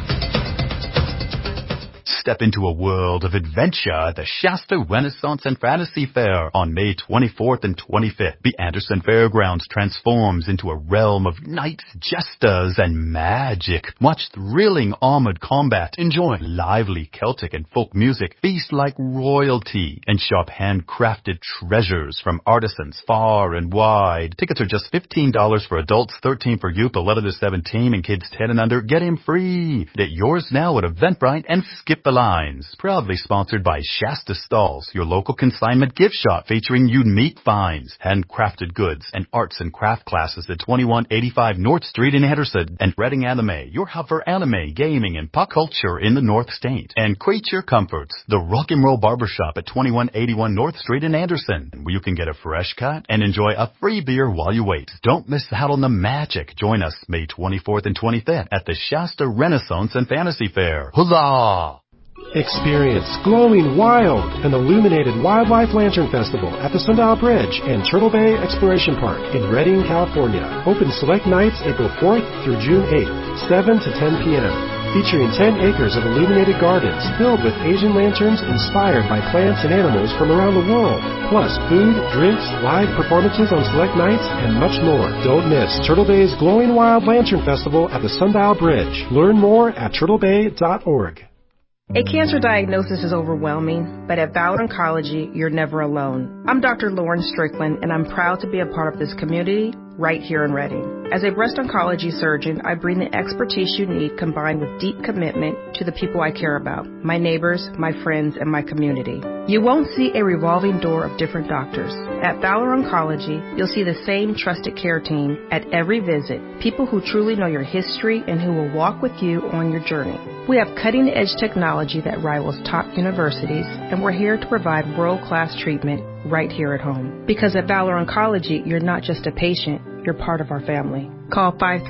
Step into a world of adventure at the Shasta Renaissance and Fantasy Fair on May 24th and 25th. The Anderson Fairgrounds transforms into a realm of knights, jesters, and magic. Watch thrilling armored combat, enjoy lively Celtic and folk music, feast like royalty, and shop handcrafted treasures from artisans far and wide. Tickets are just $15 for adults, $13 for youth 11 to 17, and kids 10 and under. Get in free. Get yours now at Eventbrite and Skip the Lines. Proudly sponsored by Shasta Stalls, your local consignment gift shop featuring unique finds, handcrafted goods, and arts and craft classes at 2185 North Street in Anderson. And Reading Anime, your hub for anime, gaming, and pop culture in the North State. And Creature Comforts, the rock and roll barbershop at 2181 North Street in Anderson, where you can get a fresh cut and enjoy a free beer while you wait. Don't miss out on the magic. Join us May 24th and 25th at the Shasta Renaissance and Fantasy Fair. Huzzah! Experience Glowing Wild, an illuminated wildlife lantern festival at the Sundial Bridge and Turtle Bay Exploration Park in Redding, California. Open select nights April 4th through June 8th, 7 to 10 p.m. Featuring 10 acres of illuminated gardens filled with Asian lanterns inspired by plants and animals from around the world. Plus food, drinks, live performances on select nights, and much more. Don't miss Turtle Bay's Glowing Wild Lantern Festival at the Sundial Bridge. Learn more at turtlebay.org. A cancer diagnosis is overwhelming, but at Valor Oncology, you're never alone. I'm Dr. Lauren Strickland, and I'm proud to be a part of this community right here in Reading. As a breast oncology surgeon, I bring the expertise you need combined with deep commitment to the people I care about, my neighbors, my friends, and my community. You won't see a revolving door of different doctors. At Valor Oncology, you'll see the same trusted care team at every visit, people who truly know your history and who will walk with you on your journey. We have cutting-edge technology that rivals top universities, and we're here to provide world-class treatment right here at home. Because at Valor Oncology, you're not just a patient, you're part of our family. Call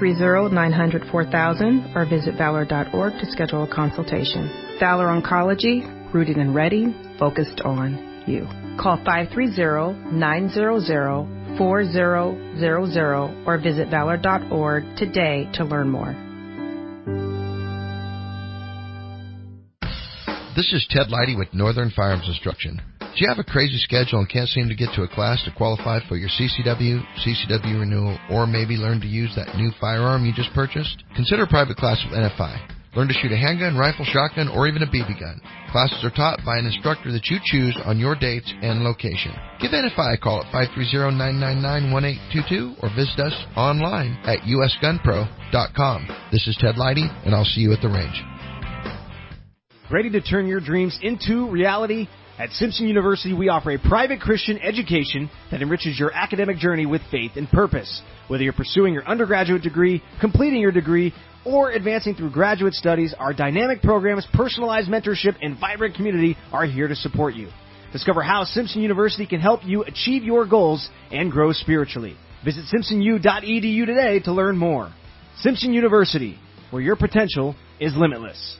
530-900-4000 or visit valor.org to schedule a consultation. Valor Oncology, rooted and ready, focused on you. Call 530-900-4000 or visit valor.org today to learn more. This is Ted Leidy with Northern Firearms Instruction. Do you have a crazy schedule and can't seem to get to a class to qualify for your CCW renewal, or maybe learn to use that new firearm you just purchased? Consider a private class with NFI. Learn to shoot a handgun, rifle, shotgun, or even a BB gun. Classes are taught by an instructor that you choose on your dates and location. Give NFI a call at 530-999-1822 or visit us online at usgunpro.com. This is Ted Leidy, and I'll see you at the range. Ready to turn your dreams into reality? At Simpson University, we offer a private Christian education that enriches your academic journey with faith and purpose. Whether you're pursuing your undergraduate degree, completing your degree, or advancing through graduate studies, our dynamic programs, personalized mentorship, and vibrant community are here to support you. Discover how Simpson University can help you achieve your goals and grow spiritually. Visit simpsonu.edu today to learn more. Simpson University, where your potential is limitless.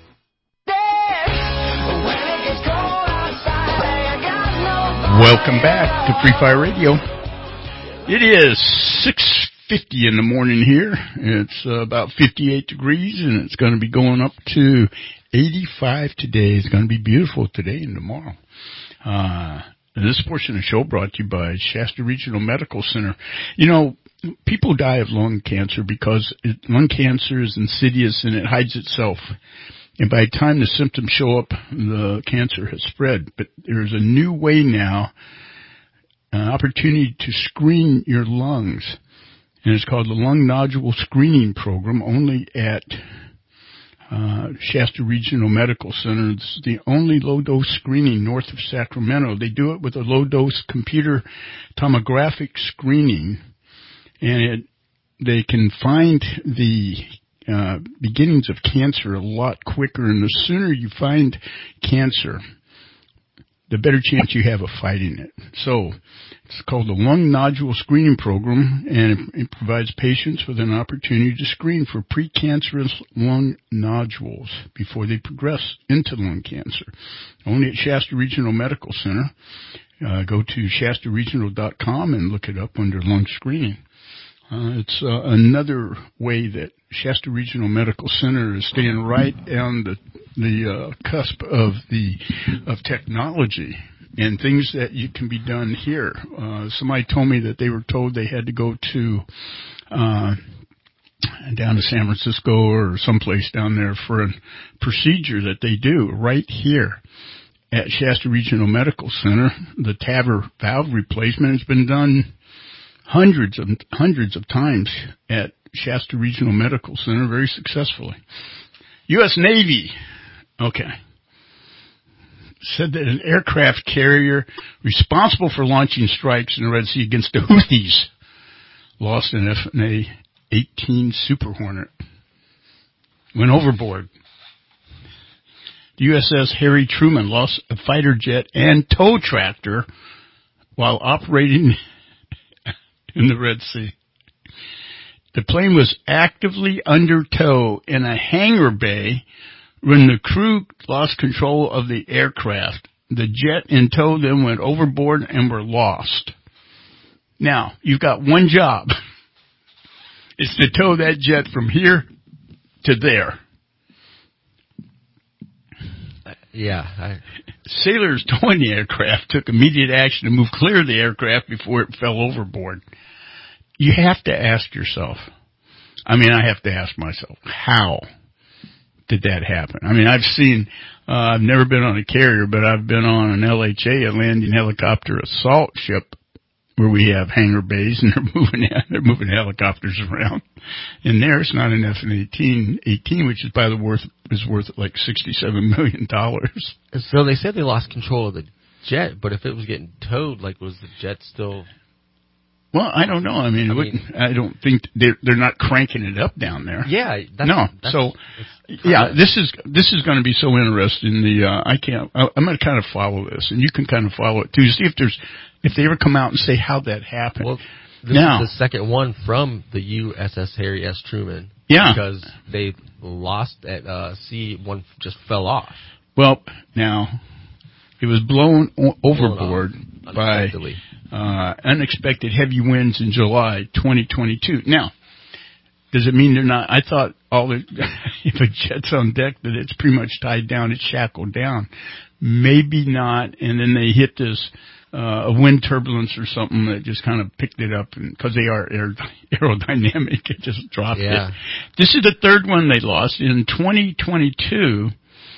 Welcome back to Free Fire Radio. It is 50 in the morning here. It's about 58 degrees, and it's going to be going up to 85 today. It's going to be beautiful today and tomorrow. This portion of the show brought to you by Shasta Regional Medical Center. You know, people die of lung cancer because lung cancer is insidious and it hides itself. And by the time the symptoms show up, the cancer has spread. But there's a new way now, an opportunity to screen your lungs. And it's called the Lung Nodule Screening Program, only at Shasta Regional Medical Center. It's the only low-dose screening north of Sacramento. They do it with a low-dose computer tomographic screening, and they can find the beginnings of cancer a lot quicker. And the sooner you find cancer, the better chance you have of fighting it. So it's called the Lung Nodule Screening Program, and it provides patients with an opportunity to screen for precancerous lung nodules before they progress into lung cancer. Only at Shasta Regional Medical Center. Go to shastaregional.com and look it up under lung screening. It's another way that Shasta Regional Medical Center is staying right on the cusp of technology and things that you can be done here. Somebody told me that they were told they had to go to down to San Francisco or someplace down there for a procedure that they do right here at Shasta Regional Medical Center. The TAVR valve replacement has been done hundreds of times at Shasta Regional Medical Center very successfully. U.S. Navy, said that an aircraft carrier responsible for launching strikes in the Red Sea against the Houthis lost an FA-18 Super Hornet. Went overboard. The USS Harry Truman lost a fighter jet and tow tractor while operating in the Red Sea. The plane was actively under tow in a hangar bay when the crew lost control of the aircraft. The jet in tow then went overboard and were lost. Now, you've got one job. It's to tow that jet from here to there. Sailors towing the aircraft took immediate action to move clear of the aircraft before it fell overboard. You have to ask yourself, I have to ask myself, how did that happen? I've never been on a carrier, but I've been on an LHA, a landing helicopter assault ship, where we have hangar bays and they're moving helicopters around. And there it's not an F-18, which is worth like $67 million. So they said they lost control of the jet, but if it was getting towed, was the jet still? Well, I don't know. I don't think they're not cranking it up down there. Yeah. This is going to be so interesting. I'm going to kind of follow this, and you can kind of follow it too. See if they ever come out and say how that happened. Well, this is the second one from the USS Harry S. Truman. Yeah. Because they lost at sea. One just fell off. Well, now it was blown overboard by unexpected heavy winds in July 2022. Now, does it mean they're not? I thought if a jet's on deck that it's pretty much tied down, it's shackled down. Maybe not, and then they hit this a wind turbulence or something that just kind of picked it up, and because they are aerodynamic, it just dropped it. This is the third one they lost in 2022.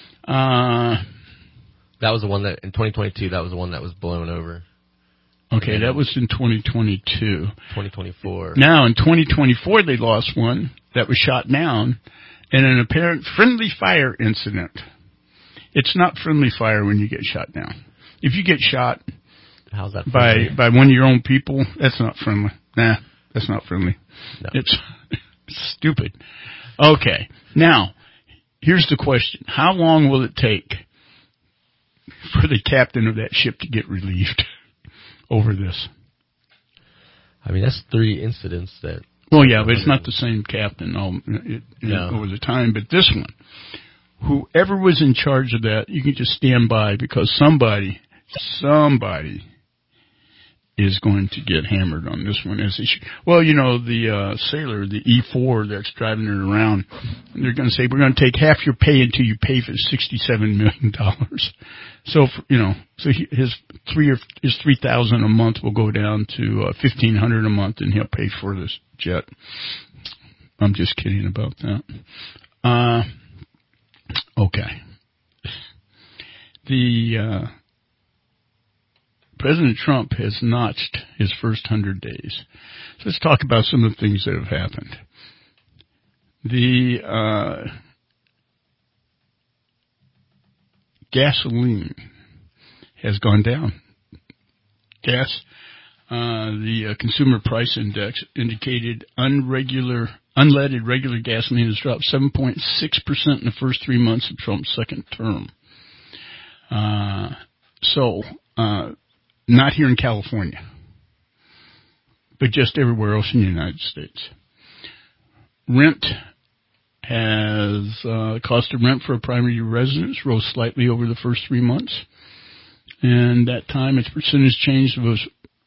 That was the one that in 2022. That was the one that was blown over. Okay, that was in 2022. 2024. Now, in 2024, they lost one that was shot down in an apparent friendly fire incident. It's not friendly fire when you get shot down. If you get shot How's that by one of your own people, that's not friendly. Nah, that's not friendly. No. It's stupid. Okay, now, here's the question. How long will it take for the captain of that ship to get relieved over this? That's 3 incidents that... Well, yeah, but it's not the same captain over the time. But this one, whoever was in charge of that, you can just stand by because somebody is going to get hammered on this one. Well, the Sailor, the E4 that's driving it around, they're going to say, we're going to take half your pay until you pay for $67 million. So, his $3,000 a month will go down to $1,500 a month, and he'll pay for this jet. I'm just kidding about that. Okay. President Trump has notched his first 100 days. So let's talk about some of the things that have happened. The gasoline has gone down. The Consumer Price Index indicated unleaded regular gasoline has dropped 7.6% in the first 3 months of Trump's second term. Not here in California, but just everywhere else in the United States. Rent cost of rent for a primary residence rose slightly over the first 3 months, and that time its percentage change was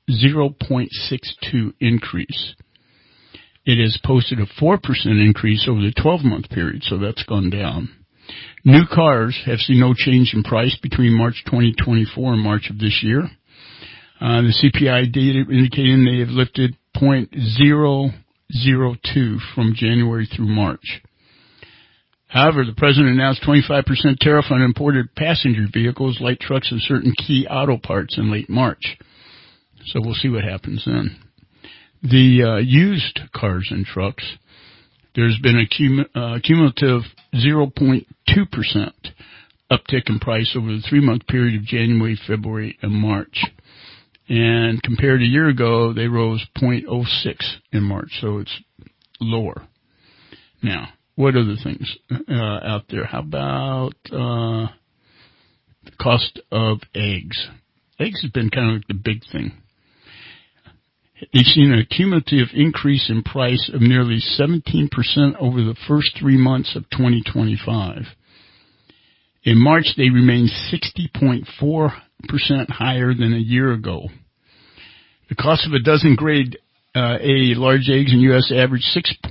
0.62 increase. It has posted a 4% increase over the 12-month period, so that's gone down. New cars have seen no change in price between March 2024 and March of this year. The CPI data indicating they have lifted 0.002 from January through March. However, the president announced 25% tariff on imported passenger vehicles, light trucks, and certain key auto parts in late March. So we'll see what happens then. The used cars and trucks, there's been a cumulative 0.2% uptick in price over the 3-month period of January, February, and March. And compared to a year ago, they rose 0.06 in March, so it's lower. Now, what other things out there? How about the cost of eggs? Eggs has been kind of like the big thing. They've seen a cumulative increase in price of nearly 17% over the first 3 months of 2025. In March, they remained 60.4% higher than a year ago. The cost of a dozen grade A large eggs in U.S. averaged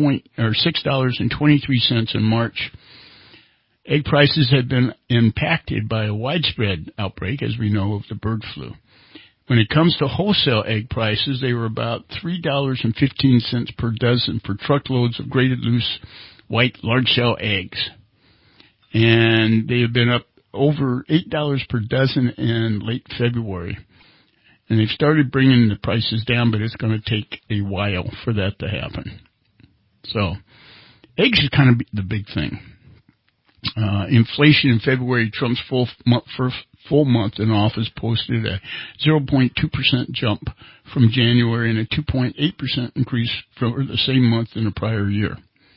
$6.23 in March. Egg prices had been impacted by a widespread outbreak, as we know, of the bird flu. When it comes to wholesale egg prices, they were about $3.15 per dozen for truckloads of graded loose white large shell eggs. And they have been up over $8 per dozen in late February. And they've started bringing the prices down, but it's going to take a while for that to happen. So, eggs is kind of the big thing. Inflation in February, Trump's first full month in office, posted a 0.2% jump from January and a 2.8% increase for the same month in the prior year.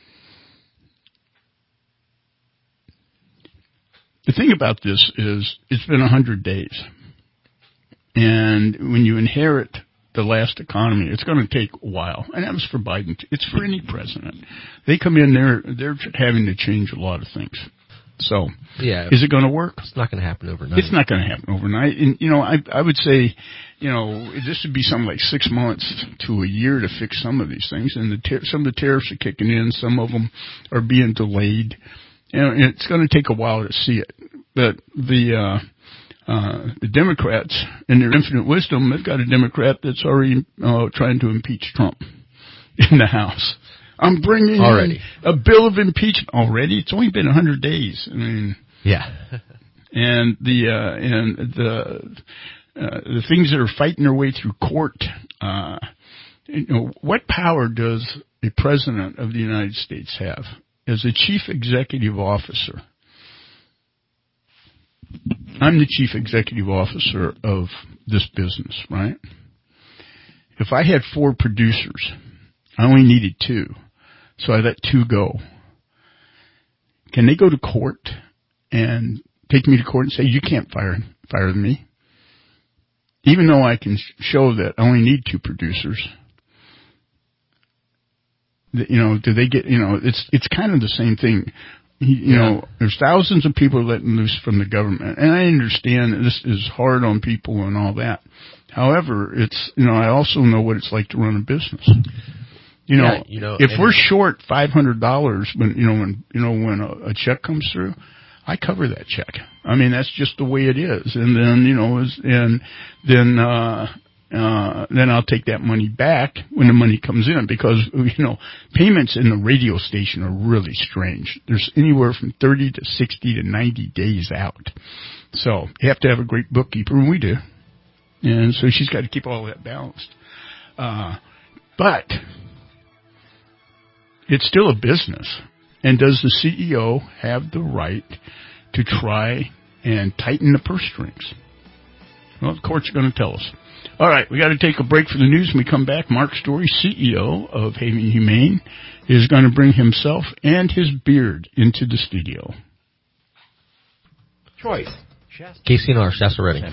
The thing about this is it's been 100 days. And when you inherit the last economy, it's going to take a while. And that was for Biden. It's for any president. They come in, they're having to change a lot of things. So, yeah, is it going to work? It's not going to happen overnight. It's not going to happen overnight. And, I would say, this would be something like 6 months to a year to fix some of these things. And some of the tariffs are kicking in. Some of them are being delayed. It's going to take a while to see it. But the Democrats, in their infinite wisdom, they've got a Democrat that's already trying to impeach Trump in the House. I'm bringing in a bill of impeachment already. It's only been 100 days. I mean, yeah. And the things that are fighting their way through court. What power does a president of the United States have as a chief executive officer? I'm the chief executive officer of this business, right? If I had 4 producers, I only needed 2, so I let 2 go. Can they go to court and take me to court and say, you can't fire me? Even though I can show that I only need 2 producers. Do they get, it's kind of the same thing. There's thousands of people letting loose from the government. And I understand that this is hard on people and all that. However, I also know what it's like to run a business. If we're short $500 when a check comes through, I cover that check. I mean, that's just the way it is. And then, then I'll take that money back when the money comes in, because, payments in the radio station are really strange. There's anywhere from 30 to 60 to 90 days out. So you have to have a great bookkeeper, and we do. And so she's got to keep all that balanced. But it's still a business. And does the CEO have the right to try and tighten the purse strings? Well, the court's going to tell us. All right, we got to take a break for the news. When we come back, Mark Story, CEO of Haven Humane, is going to bring himself and his beard into the studio. Choice. KCNR, Shasta Redding.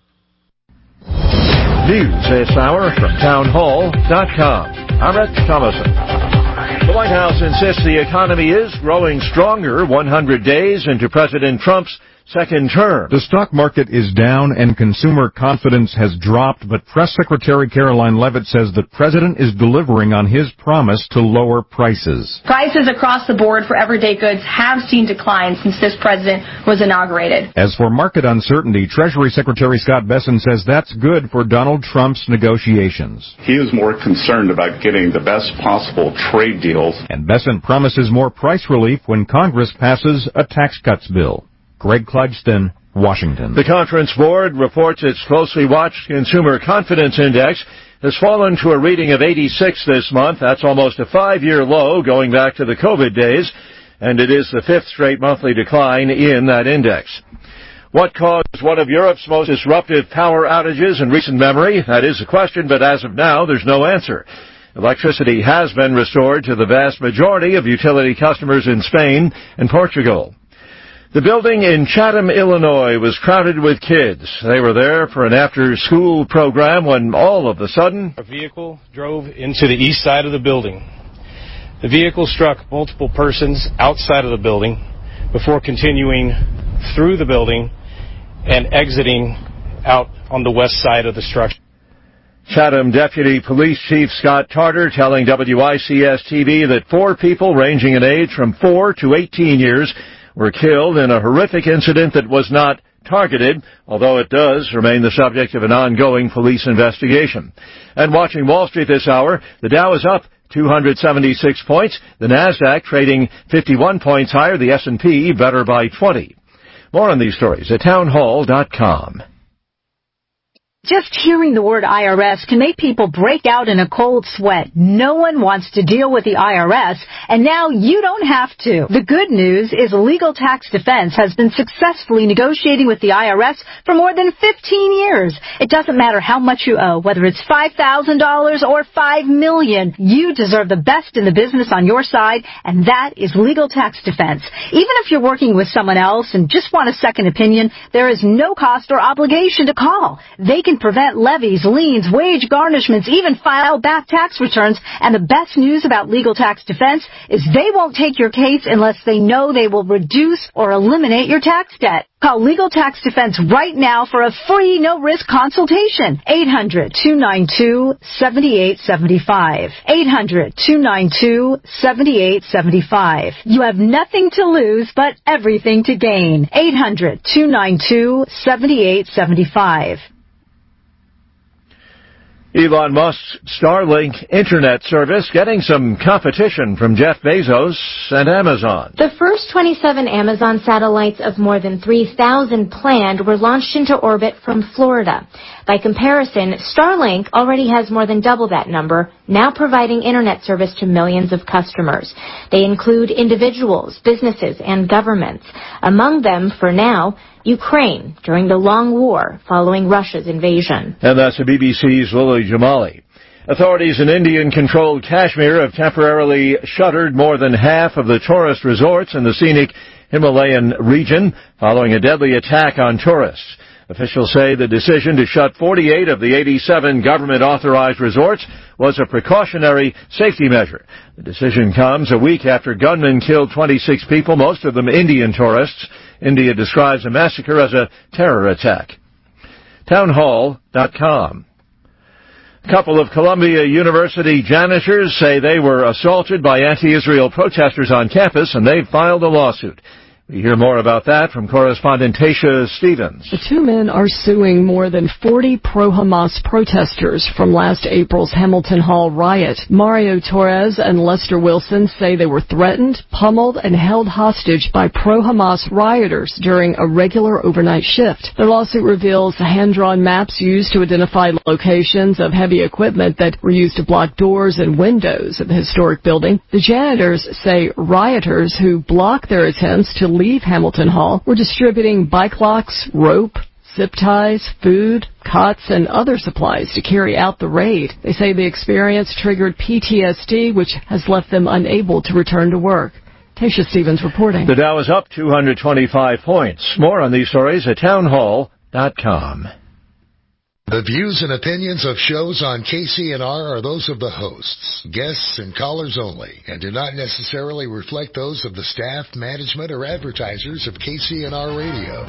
News this hour from townhall.com. I'm Rhett Thomason. The White House insists the economy is growing stronger 100 days into President Trump's second term. The stock market is down and consumer confidence has dropped, but Press Secretary Caroline Leavitt says the president is delivering on his promise to lower prices. Prices across the board for everyday goods have seen declines since this president was inaugurated. As for market uncertainty, Treasury Secretary Scott Bessent says that's good for Donald Trump's negotiations. He is more concerned about getting the best possible trade deals. And Bessent promises more price relief when Congress passes a tax cuts bill. Greg Clugston, Washington. The Conference Board reports its closely watched Consumer Confidence Index has fallen to a reading of 86 this month. That's almost a 5-year low going back to the COVID days, and it is the 5th straight monthly decline in that index. What caused one of Europe's most disruptive power outages in recent memory? That is the question, but as of now, there's no answer. Electricity has been restored to the vast majority of utility customers in Spain and Portugal. The building in Chatham, Illinois was crowded with kids. They were there for an after-school program when all of a sudden a vehicle drove into the east side of the building. The vehicle struck multiple persons outside of the building before continuing through the building and exiting out on the west side of the structure. Chatham Deputy Police Chief Scott Tarter telling WICS-TV that 4 people ranging in age from 4 to 18 years were killed in a horrific incident that was not targeted, although it does remain the subject of an ongoing police investigation. And watching Wall Street this hour, the Dow is up 276 points, the NASDAQ trading 51 points higher, the S&P better by 20. More on these stories at townhall.com. Just hearing the word IRS can make people break out in a cold sweat. No one wants to deal with the IRS, and now you don't have to. The good news is Legal Tax Defense has been successfully negotiating with the IRS for more than 15 years. It doesn't matter how much you owe, whether it's $5,000 or $5 million. You deserve the best in the business on your side, and that is Legal Tax Defense. Even if you're working with someone else and just want a second opinion, there is no cost or obligation to call. They can prevent levies, liens, wage garnishments, even file back tax returns. And the best news about Legal Tax Defense is they won't take your case unless they know they will reduce or eliminate your tax debt. Call Legal Tax Defense right now for a free, no-risk consultation. 800-292-7875. 800-292-7875. You have nothing to lose but everything to gain. 800-292-7875. Elon Musk's Starlink internet service getting some competition from Jeff Bezos and Amazon. The first 27 Amazon satellites of more than 3,000 planned were launched into orbit from Florida. By comparison, Starlink already has more than double that number, now providing internet service to millions of customers. They include individuals, businesses, and governments. Among them, for now, Ukraine during the long war following Russia's invasion. And that's the BBC's Lily Jamali. Authorities in Indian-controlled Kashmir have temporarily shuttered more than half of the tourist resorts in the scenic Himalayan region following a deadly attack on tourists. Officials say the decision to shut 48 of the 87 government-authorized resorts was a precautionary safety measure. The decision comes a week after gunmen killed 26 people, most of them Indian tourists. India describes the massacre as a terror attack. Townhall.com. A couple of Columbia University janitors say they were assaulted by anti-Israel protesters on campus, and they've filed a lawsuit. We hear more about that from correspondent Tasha Stevens. The two men are suing more than 40 pro-Hamas protesters from last April's Hamilton Hall riot. Mario Torres and Lester Wilson say they were threatened, pummeled, and held hostage by pro-Hamas rioters during a regular overnight shift. The lawsuit reveals hand-drawn maps used to identify locations of heavy equipment that were used to block doors and windows of the historic building. The janitors say rioters who blocked their attempts to leave Hamilton Hall were distributing bike locks, rope, zip ties, food, cots, and other supplies to carry out the raid. They say the experience triggered PTSD, which has left them unable to return to work. Tasha Stevens reporting. The Dow is up 225 points. More on these stories at townhall.com. The views and opinions of shows on KCNR are those of the hosts, guests, and callers only, and do not necessarily reflect those of the staff, management, or advertisers of KCNR Radio.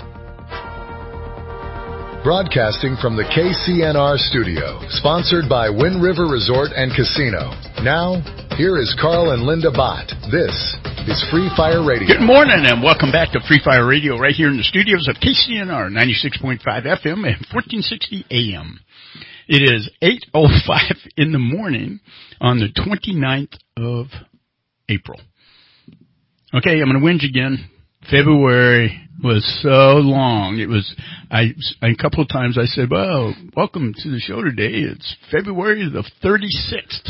Broadcasting from the KCNR studio, sponsored by Wind River Resort and Casino. Now, here is Carl and Linda Bott. This is Free Fire Radio. Good morning and welcome back to Free Fire Radio right here in the studios of KCNR 96.5 FM and 1460 AM. It is 8:05 in the morning on the 29th of April. Okay, I'm going to whinge again. February was so long. It was, a couple of times I said, well, welcome to the show today. It's February the 36th.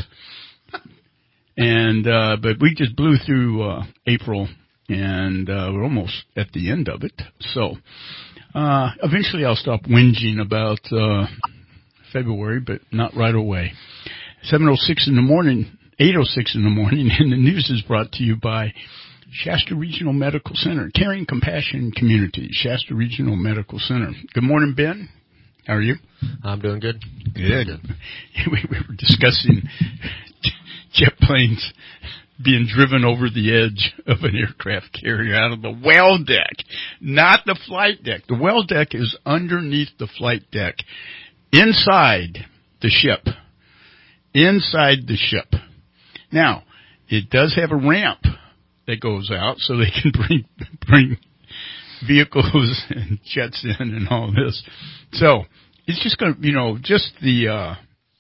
And, but we just blew through, April and, we're almost at the end of it. So, eventually I'll stop whinging about, February, but not right away. 7:06 in the morning, 8:06 in the morning, and the news is brought to you by Shasta Regional Medical Center, Caring Compassion Community, Shasta Regional Medical Center. Good morning, Ben. How are you? I'm doing good. Good. We were discussing jet planes being driven over the edge of an aircraft carrier out of the well deck, not the flight deck. The well deck is underneath the flight deck, inside the ship. Inside the ship. Now, it does have a ramp that goes out so they can bring vehicles and jets in and all this. So it's just going to, just the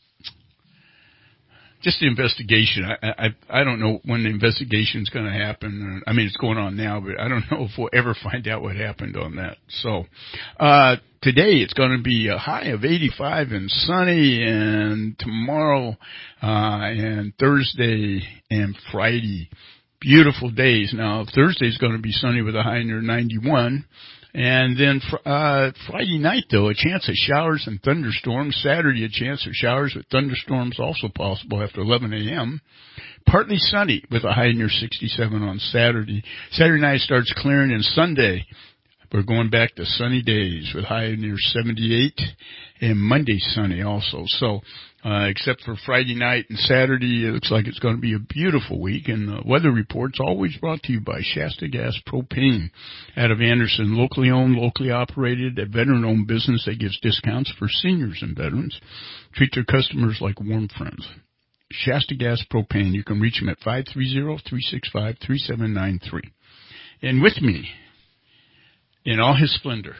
investigation. I don't know when the investigation is going to happen. I mean, it's going on now, but I don't know if we'll ever find out what happened on that. So, today it's going to be a high of 85 and sunny, and tomorrow, and Thursday and Friday, beautiful days. Now, Thursday's going to be sunny with a high near 91. And then Friday night, though, a chance of showers and thunderstorms. Saturday, a chance of showers with thunderstorms also possible after 11 a.m. Partly sunny with a high near 67 on Saturday. Saturday night starts clearing, and Sunday we're going back to sunny days with high near 78, and Monday sunny also. So, except for Friday night and Saturday, it looks like it's going to be a beautiful week. And the weather report's always brought to you by Shasta Gas Propane out of Anderson, locally owned, locally operated, a veteran-owned business that gives discounts for seniors and veterans. Treat their customers like warm friends. Shasta Gas Propane. You can reach them at 530-365-3793. And with me, in all his splendor,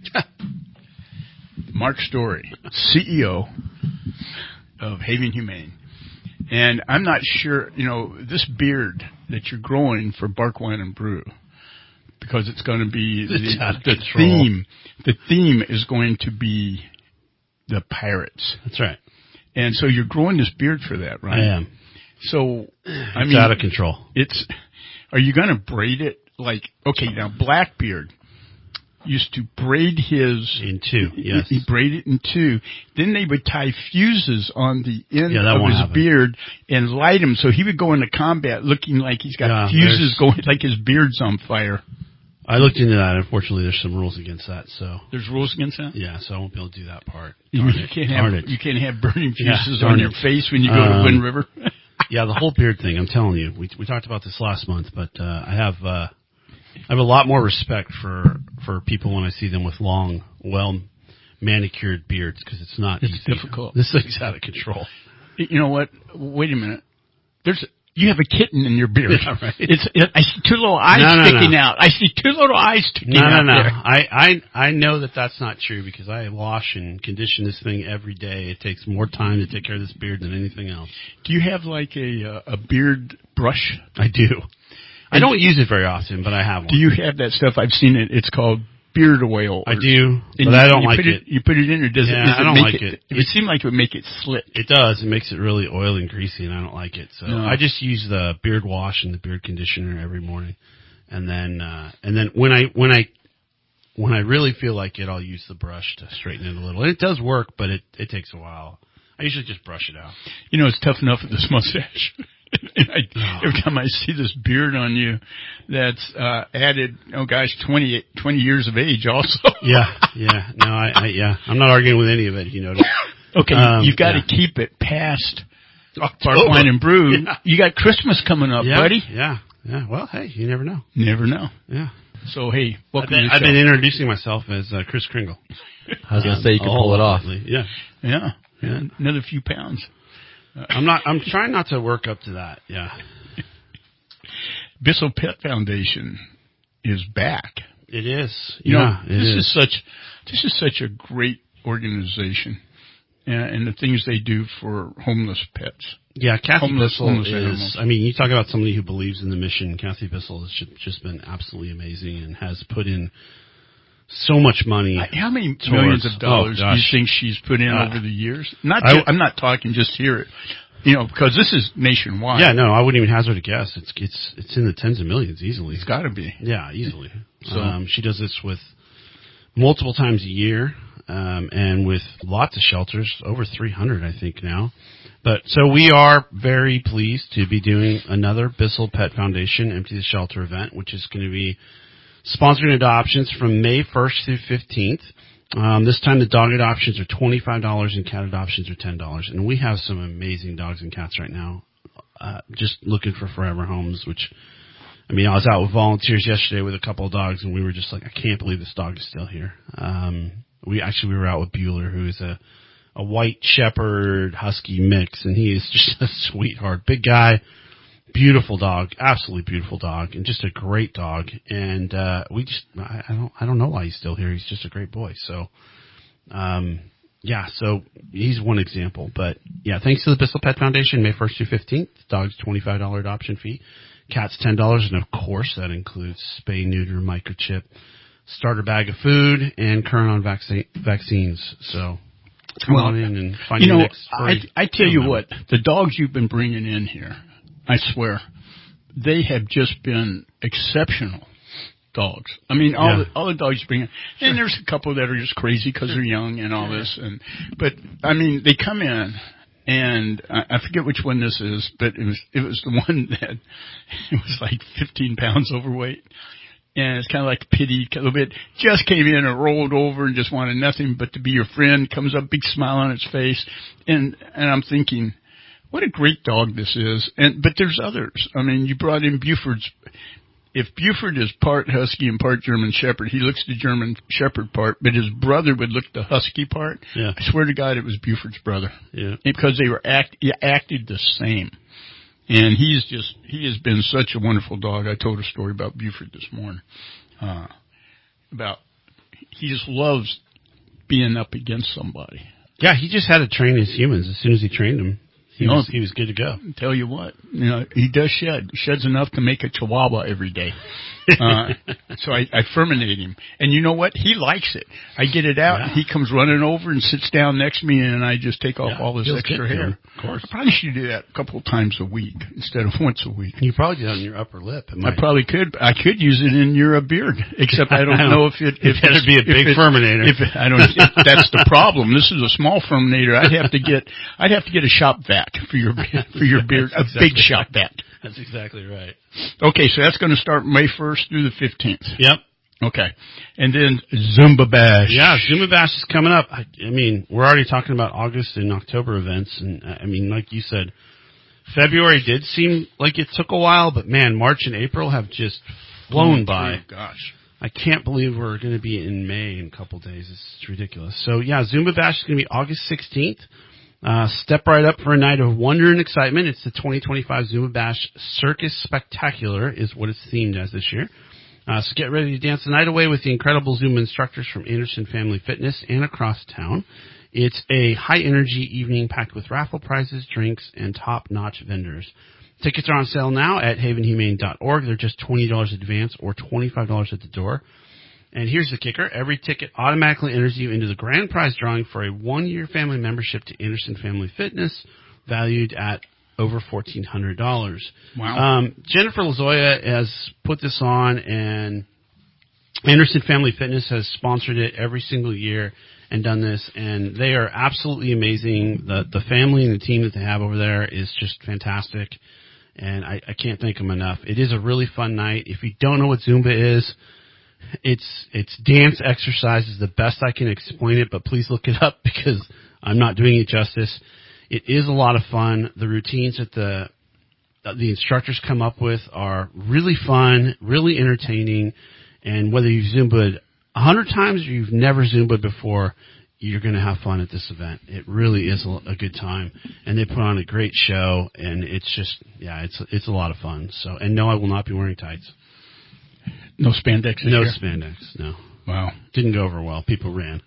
Mark Story, CEO of Haven Humane. And I'm not sure, this beard that you're growing for Bark Wine and Brew, because it's going to be the theme. The theme is going to be the pirates. That's right. And so you're growing this beard for that, right? I am. So, it's out of control. Are you going to braid it? Now Blackbeard used to braid his in two. Yes, he braided it in two. Then they would tie fuses on the end of his beard and light him, so he would go into combat looking like he's got fuses going, like his beard's on fire. I looked into that. Unfortunately, there's some rules against that. So there's rules against that. Yeah, so I won't be able to do that part. You can't have burning fuses on your face when you go to Wind River. Yeah, the whole beard thing. I'm telling you, we talked about this last month, but I have a lot more respect for people when I see them with long, manicured beards because it's not It's easy. difficult. This thing's out of control. You know what? Wait a minute. You have a kitten in your beard. Yeah, right. I see two little eyes sticking out. I see two little eyes sticking out. No. There. I know that's not true because I wash and condition this thing every day. It takes more time to take care of this beard than anything else. Do you have like a beard brush? I do. I don't use it very often, but I have one. Do you have that stuff? I've seen it. It's called beard oil. I do, but I don't like it. You put it in, or does it? I don't like it. It seemed like it would make it slick. It does. It makes it really oily and greasy, and I don't like it. So I just use the beard wash and the beard conditioner every morning, and then when I really feel like it, I'll use the brush to straighten it a little. And it does work, but it takes a while. I usually just brush it out. You know, it's tough enough with this mustache. Every time I see this beard on you, that's added, 20 years of age also. Yeah. No, I'm not arguing with any of it, you know. Okay, you've got to keep it past Bark Wine and Brew. Yeah. You got Christmas coming up, buddy. Yeah. Well, hey, you never know. Never know. Yeah. So, hey, welcome I've been introducing myself as Chris Kringle. I was going to say you can pull it off. Yeah. Another few pounds. I'm trying not to work up to that. Yeah. Bissell Pet Foundation is back. It is. This is such a great organization, and the things they do for homeless pets. Yeah, Kathy Bissell is. Animals. I mean, you talk about somebody who believes in the mission. Kathy Bissell has just been absolutely amazing and has put in so much money. How many millions of dollars do you think she's put in over the years? I'm not talking just here, because this is nationwide. Yeah, no, I wouldn't even hazard a guess. It's in the tens of millions easily. It's got to be. Yeah, easily. So she does this with multiple times a year, and with lots of shelters, over 300, I think now. But so we are very pleased to be doing another Bissell Pet Foundation Empty the Shelter event, which is going to be sponsoring adoptions from May 1st through 15th. This time the dog adoptions are $25 and cat adoptions are $10. And we have some amazing dogs and cats right now, just looking for forever homes, I was out with volunteers yesterday with a couple of dogs and we were just like, I can't believe this dog is still here. We were out with Bueller, who is a white shepherd husky mix, and he is just a sweetheart. Big guy. Beautiful dog, absolutely beautiful dog, and just a great dog. And I don't know why he's still here. He's just a great boy. So, so he's one example. But yeah, thanks to the Bissell Pet Foundation, May 1st through 15th. Dog's $25 adoption fee, cat's $10, and of course that includes spay, neuter, microchip, starter bag of food, and current on vaccines. So come on in and find your next. I tell you what, the dogs you've been bringing in here, I swear, they have just been exceptional dogs. I mean, all the dogs you bring in, and there's a couple that are just crazy because they're young and all this, but I mean, they come in, and I forget which one this is, but it was the one that it was like 15 pounds overweight. And it's kind of like pity a little bit. Just came in and rolled over and just wanted nothing but to be your friend. Comes up, big smile on its face, and I'm thinking, what a great dog this is. But there's others. I mean, you brought in Buford's. If Buford is part Husky and part German Shepherd, he looks the German Shepherd part, but his brother would look the Husky part. Yeah. I swear to God, it was Buford's brother. Yeah. Because they were acted the same. And he has been such a wonderful dog. I told a story about Buford this morning. He just loves being up against somebody. Yeah, he just had to train his humans. As soon as he trained them, he was good to go. Tell you what, he does shed. Sheds enough to make a chihuahua every day. So I ferminate him. And you know what? He likes it. I get it out, and he comes running over and sits down next to me, and I just take off all this extra hair. Of course. I probably should do that a couple of times a week instead of once a week. You probably do that on your upper lip. I probably could. I could use it in your beard, except I don't know if it better be a big ferminator. If that's the problem. This is a small ferminator. I'd have to get a shop vac for your beard, a big shop vac. That's exactly right. Okay, so that's going to start May 1st through the 15th. Yep. Okay. And then Zumba Bash. Yeah, Zumba Bash is coming up. I mean, we're already talking about August and October events. And, I mean, like you said, February did seem like it took a while, but, man, March and April have just flown by. Gosh. I can't believe we're going to be in May in a couple days. It's ridiculous. So, yeah, Zumba Bash is going to be August 16th. Step right up for a night of wonder and excitement. It's the 2025 Zumba Bash Circus Spectacular is what it's themed as this year. So get ready to dance the night away with the incredible Zumba instructors from Anderson Family Fitness and across town. It's a high-energy evening packed with raffle prizes, drinks, and top-notch vendors. Tickets are on sale now at havenhumane.org. They're just $20 advance or $25 at the door. And here's the kicker. Every ticket automatically enters you into the grand prize drawing for a one-year family membership to Anderson Family Fitness, valued at over $1,400. Wow. Jennifer Lazoya has put this on, and Anderson Family Fitness has sponsored it every single year and done this, and they are absolutely amazing. The family and the team that they have over there is just fantastic, and I can't thank them enough. It is a really fun night. If you don't know what Zumba is, it's dance exercise is the best I can explain it, but please look it up because I'm not doing it justice. It is a lot of fun. The routines that the instructors come up with are really fun, really entertaining, and whether you've Zumbaed 100 times or you've never Zumbaed before, you're going to have fun at this event. It really is a good time, and they put on a great show, and it's just, it's a lot of fun. So, and no, I will not be wearing tights. No spandex? No spandex, no. Wow. Didn't go over well. People ran.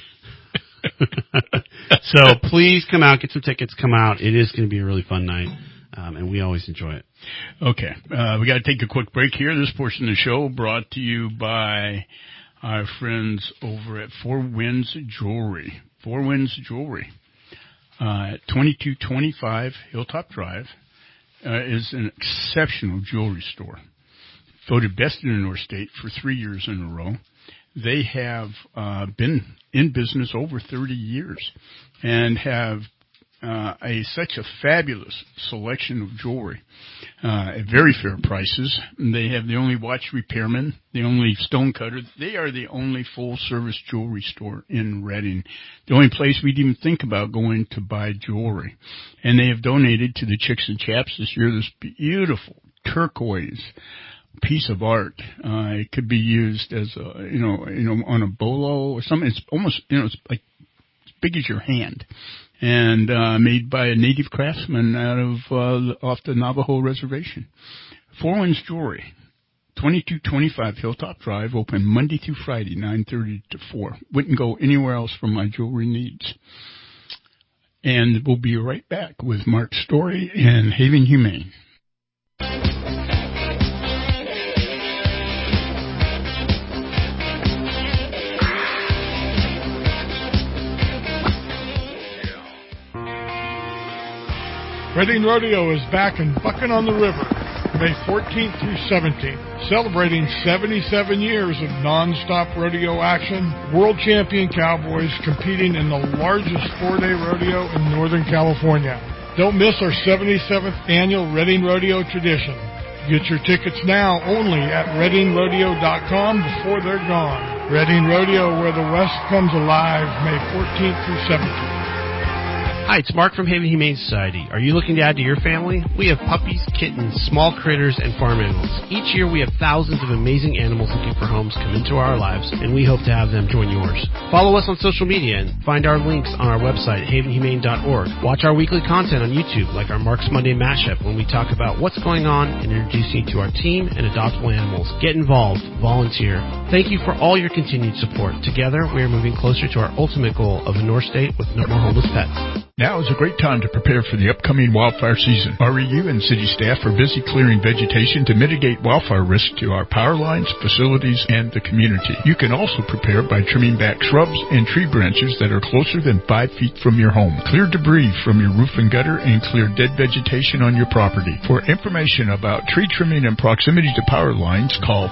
So please come out, get some tickets, come out. It is going to be a really fun night, and we always enjoy it. Okay. We got to take a quick break here. This portion of the show brought to you by our friends over at Four Winds Jewelry. Four Winds Jewelry at 2225 Hilltop Drive is an exceptional jewelry store. Voted best in the North State for 3 years in a row. They have been in business over 30 years and have such a fabulous selection of jewelry at very fair prices. They have the only watch repairman, the only stone cutter. They are the only full-service jewelry store in Redding, the only place we'd even think about going to buy jewelry. And they have donated to the Chicks and Chaps this year this beautiful turquoise piece of art. It could be used as a, on a bolo or something. It's almost, it's like as big as your hand, and made by a native craftsman out of off the Navajo reservation. Four Winds Jewelry, 2225 Hilltop Drive, open Monday through Friday, 9:30 to 4. Wouldn't go anywhere else for my jewelry needs. And we'll be right back with Mark Story and Haven Humane. Redding Rodeo is back and bucking on the river, May 14th through 17th, celebrating 77 years of non-stop rodeo action. World champion cowboys competing in the largest four-day rodeo in Northern California. Don't miss our 77th annual Redding Rodeo tradition. Get your tickets now only at ReddingRodeo.com before they're gone. Redding Rodeo, where the West comes alive, May 14th through 17th. Hi, it's Mark from Haven Humane Society. Are you looking to add to your family? We have puppies, kittens, small critters, and farm animals. Each year we have thousands of amazing animals looking for homes come into our lives, and we hope to have them join yours. Follow us on social media and find our links on our website, havenhumane.org. Watch our weekly content on YouTube, like our Mark's Monday Mashup, when we talk about what's going on and introduce you to our team and adoptable animals. Get involved. Volunteer. Thank you for all your continued support. Together, we are moving closer to our ultimate goal of a North State with no more homeless pets. Now is a great time to prepare for the upcoming wildfire season. REU and city staff are busy clearing vegetation to mitigate wildfire risk to our power lines, facilities, and the community. You can also prepare by trimming back shrubs and tree branches that are closer than 5 feet from your home. Clear debris from your roof and gutter and clear dead vegetation on your property. For information about tree trimming and proximity to power lines, call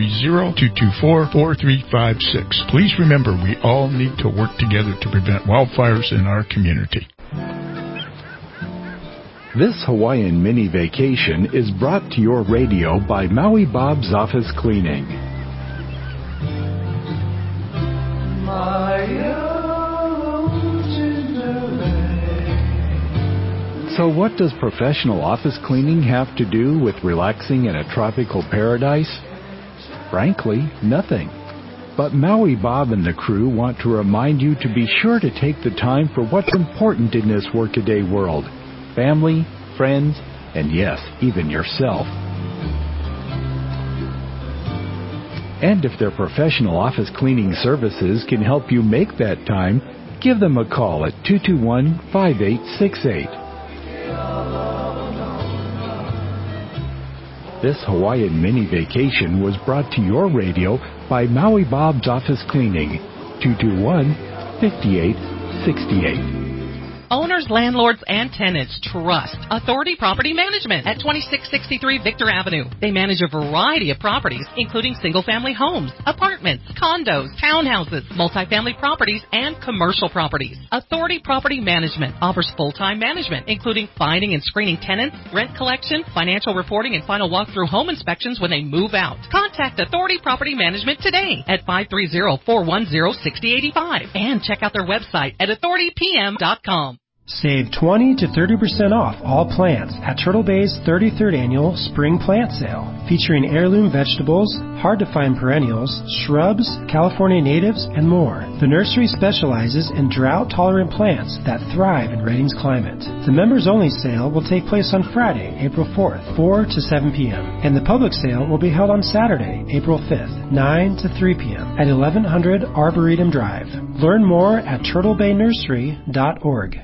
530-224-4356. Please remember, we all need to work together to prevent wildfires in our community. This Hawaiian mini vacation is brought to your radio by Maui Bob's Office Cleaning. So what does professional office cleaning have to do with relaxing in a tropical paradise? Frankly, nothing. But Maui Bob and the crew want to remind you to be sure to take the time for what's important in this workaday world. Family, friends, and yes, even yourself. And if their professional office cleaning services can help you make that time, give them a call at 221-5868. This Hawaiian mini vacation was brought to your radio by Maui Bob's Office Cleaning, 221-5868. Owners, landlords, and tenants trust Authority Property Management at 2663 Victor Avenue. They manage a variety of properties, including single-family homes, apartments, condos, townhouses, multifamily properties, and commercial properties. Authority Property Management offers full-time management, including finding and screening tenants, rent collection, financial reporting, and final walkthrough home inspections when they move out. Contact Authority Property Management today at 530-410-6085 and check out their website at authoritypm.com. Save 20 to 30% off all plants at Turtle Bay's 33rd Annual Spring Plant Sale, featuring heirloom vegetables, hard-to-find perennials, shrubs, California natives, and more. The nursery specializes in drought-tolerant plants that thrive in Redding's climate. The members-only sale will take place on Friday, April 4th, 4 to 7 p.m., and the public sale will be held on Saturday, April 5th, 9 to 3 p.m. at 1100 Arboretum Drive. Learn more at turtlebaynursery.org.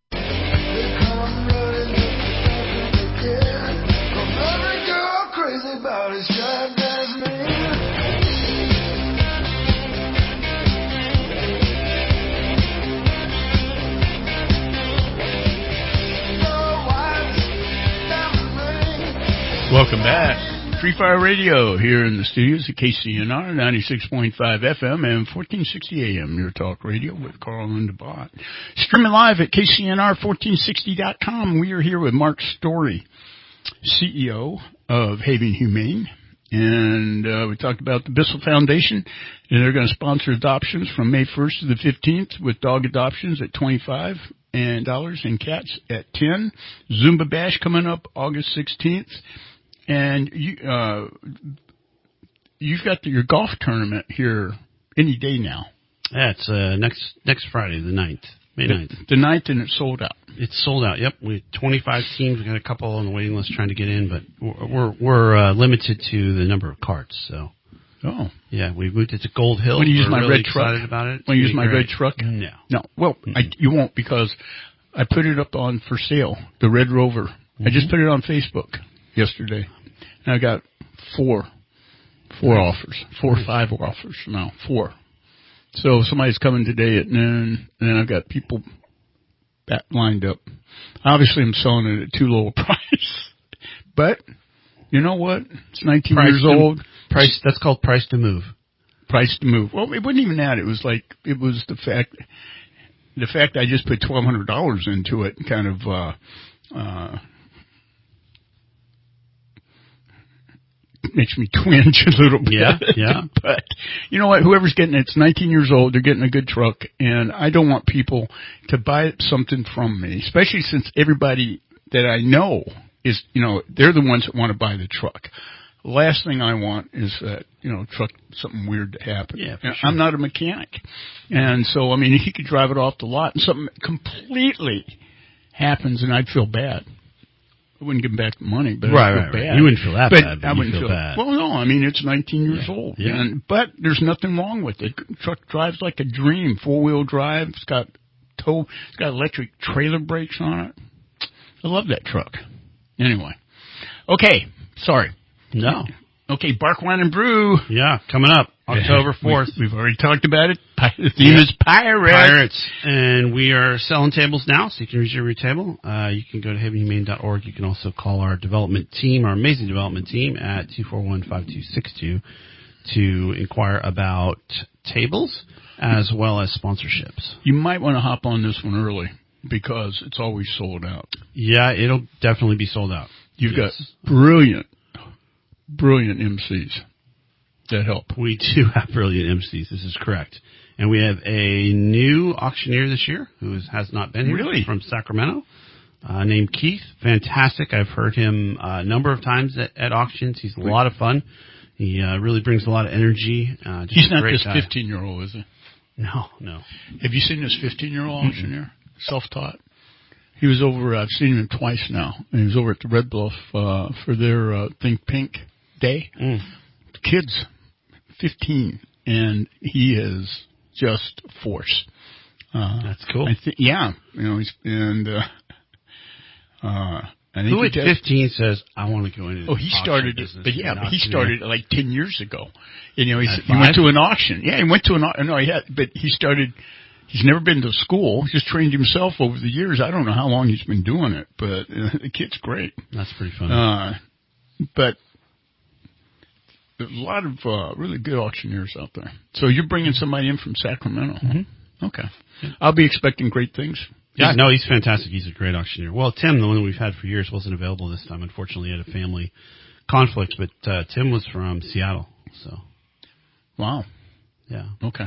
Welcome back. Free Fire Radio here in the studios at KCNR 96.5 FM and 1460 AM, your talk radio with Carl and DeBot. Streaming live at KCNR1460.com. We are here with Mark Story, CEO of Haven Humane. And we talked about the Bissell Foundation, and they're going to sponsor adoptions from May 1st to the 15th with dog adoptions at $25 and cats at $10. Zumba Bash coming up August 16th. And you've got your golf tournament here any day now. Yeah, it's next Friday, the 9th, May 9th. The 9th, and it's sold out. It's sold out, yep. We 25 teams. We got a couple on the waiting list trying to get in, but we're limited to the number of carts, so. Oh. Yeah, we moved it to Gold Hill. Want to use my really red truck? About it. Want to use my red truck? No. No. Well, you won't, because I put it up on for sale, the Red Rover. Mm-hmm. I just put it on Facebook yesterday. And I got four offers, 4 or 5 offers now, 4. So somebody's coming today at noon, and then I've got people lined up. Obviously, I'm selling it at too low a price, but you know what? It's 19 years old. That's called price to move. Price to move. Well, it wasn't even that. It was the fact I just put $1,200 into it, kind of. Makes me twinge a little bit. Yeah. But you know what? Whoever's getting it, it's 19 years old. They're getting a good truck, and I don't want people to buy something from me, especially since everybody that I know is, they're the ones that want to buy the truck. The last thing I want is that, truck, something weird to happen. Yeah, sure. I'm not a mechanic. And so, he could drive it off the lot and something completely happens and I'd feel bad. I wouldn't give him back the money, but I'd feel bad. You wouldn't feel that bad, but I wouldn't feel bad. Well, no, it's 19 years old. Yeah. But there's nothing wrong with it. The truck drives like a dream, 4-wheel drive. It's got electric trailer brakes on it. I love that truck. Anyway. Okay. Sorry. No. Okay, Bark Wine and Brew. Yeah, coming up October 4th. We've already talked about it. The theme is Pirates. And we are selling tables now, so you can reserve your table. You can go to havenhumane.org. You can also call our development team, our amazing development team, at 241-5262 to inquire about tables as well as sponsorships. You might want to hop on this one early because it's always sold out. Yeah, it'll definitely be sold out. You've got brilliant MCs that help. We do have brilliant MCs. This is correct. And we have a new auctioneer this year who has not been here. Really? From Sacramento, named Keith. Fantastic. I've heard him a number of times at auctions. He's a lot of fun. He really brings a lot of energy. He's not this guy. 15-year-old, is he? No. Have you seen this 15-year-old auctioneer? Self-taught. He was over, I've seen him twice now, and he was over at the Red Bluff for their Think Pink Day. The kid's 15, and he is just force. That's cool. Yeah. He's, and I think who at 15 says, I want to go into he started business? But he started like 10 years ago. He At went to an auction. Yeah, he went to an auction. No, but he started, he's never been to school. He's just trained himself over the years. I don't know how long he's been doing it, but the kid's great. That's pretty funny. But there's a lot of really good auctioneers out there. So you're bringing somebody in from Sacramento. Mm-hmm. Okay. I'll be expecting great things. Yeah, no, he's fantastic. He's a great auctioneer. Well, Tim, the one that we've had for years, wasn't available this time. Unfortunately, he had a family conflict, but Tim was from Seattle. So, wow. Yeah. Okay.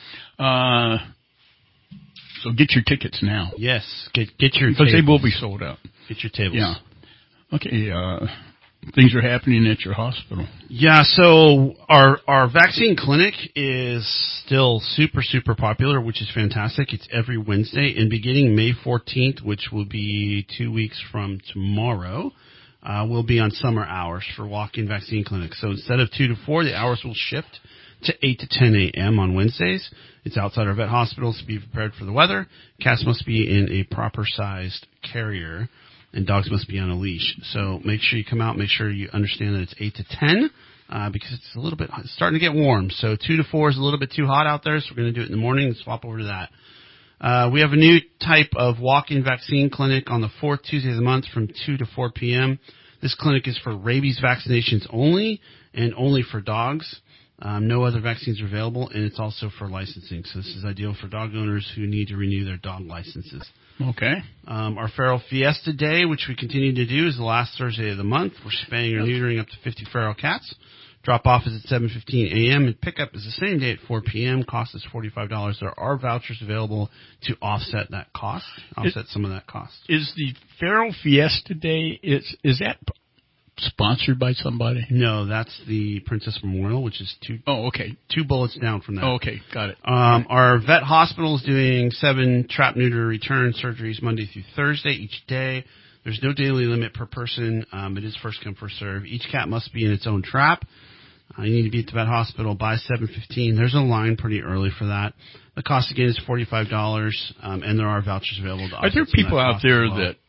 So get your tickets now. Yes, get your because tables. they will be sold out. Get your tables. Yeah. Okay. Things are happening at your hospital. Yeah, so our vaccine clinic is still super popular, which is fantastic. It's every Wednesday, and beginning May 14th, which will be 2 weeks from tomorrow, we'll be on summer hours for walk-in vaccine clinics. So instead of 2 to 4, the hours will shift to 8 to 10 a.m. on Wednesdays. It's outside our vet hospitals to be prepared for the weather. Cats must be in a proper-sized carrier, and dogs must be on a leash. So make sure you come out. Make sure you understand that it's 8 to 10 because it's starting to get warm. So 2 to 4 is a little bit too hot out there, so we're going to do it in the morning and swap over to that. We have a new type of walk-in vaccine clinic on the 4th Tuesday of the month from 2 to 4 p.m. This clinic is for rabies vaccinations only and only for dogs. No other vaccines are available, and it's also for licensing. So this is ideal for dog owners who need to renew their dog licenses. Okay. Our Feral Fiesta Day, which we continue to do, is the last Thursday of the month. We're spaying or neutering up to 50 feral cats. Drop-off is at 7:15 a.m., and pickup is the same day at 4 p.m. Cost is $45. There are vouchers available to offset that cost, some of that cost. Is the Feral Fiesta Day, is that sponsored by somebody? No, that's the Princess Memorial, which is two bullets down from that. Oh, okay, got it. Our vet hospital is doing 7 trap, neuter, return surgeries Monday through Thursday each day. There's no daily limit per person. It is first come, first serve. Each cat must be in its own trap. You need to be at the vet hospital by 7:15. There's a line pretty early for that. The cost again is $45, and there are vouchers available to offset. Are there people out there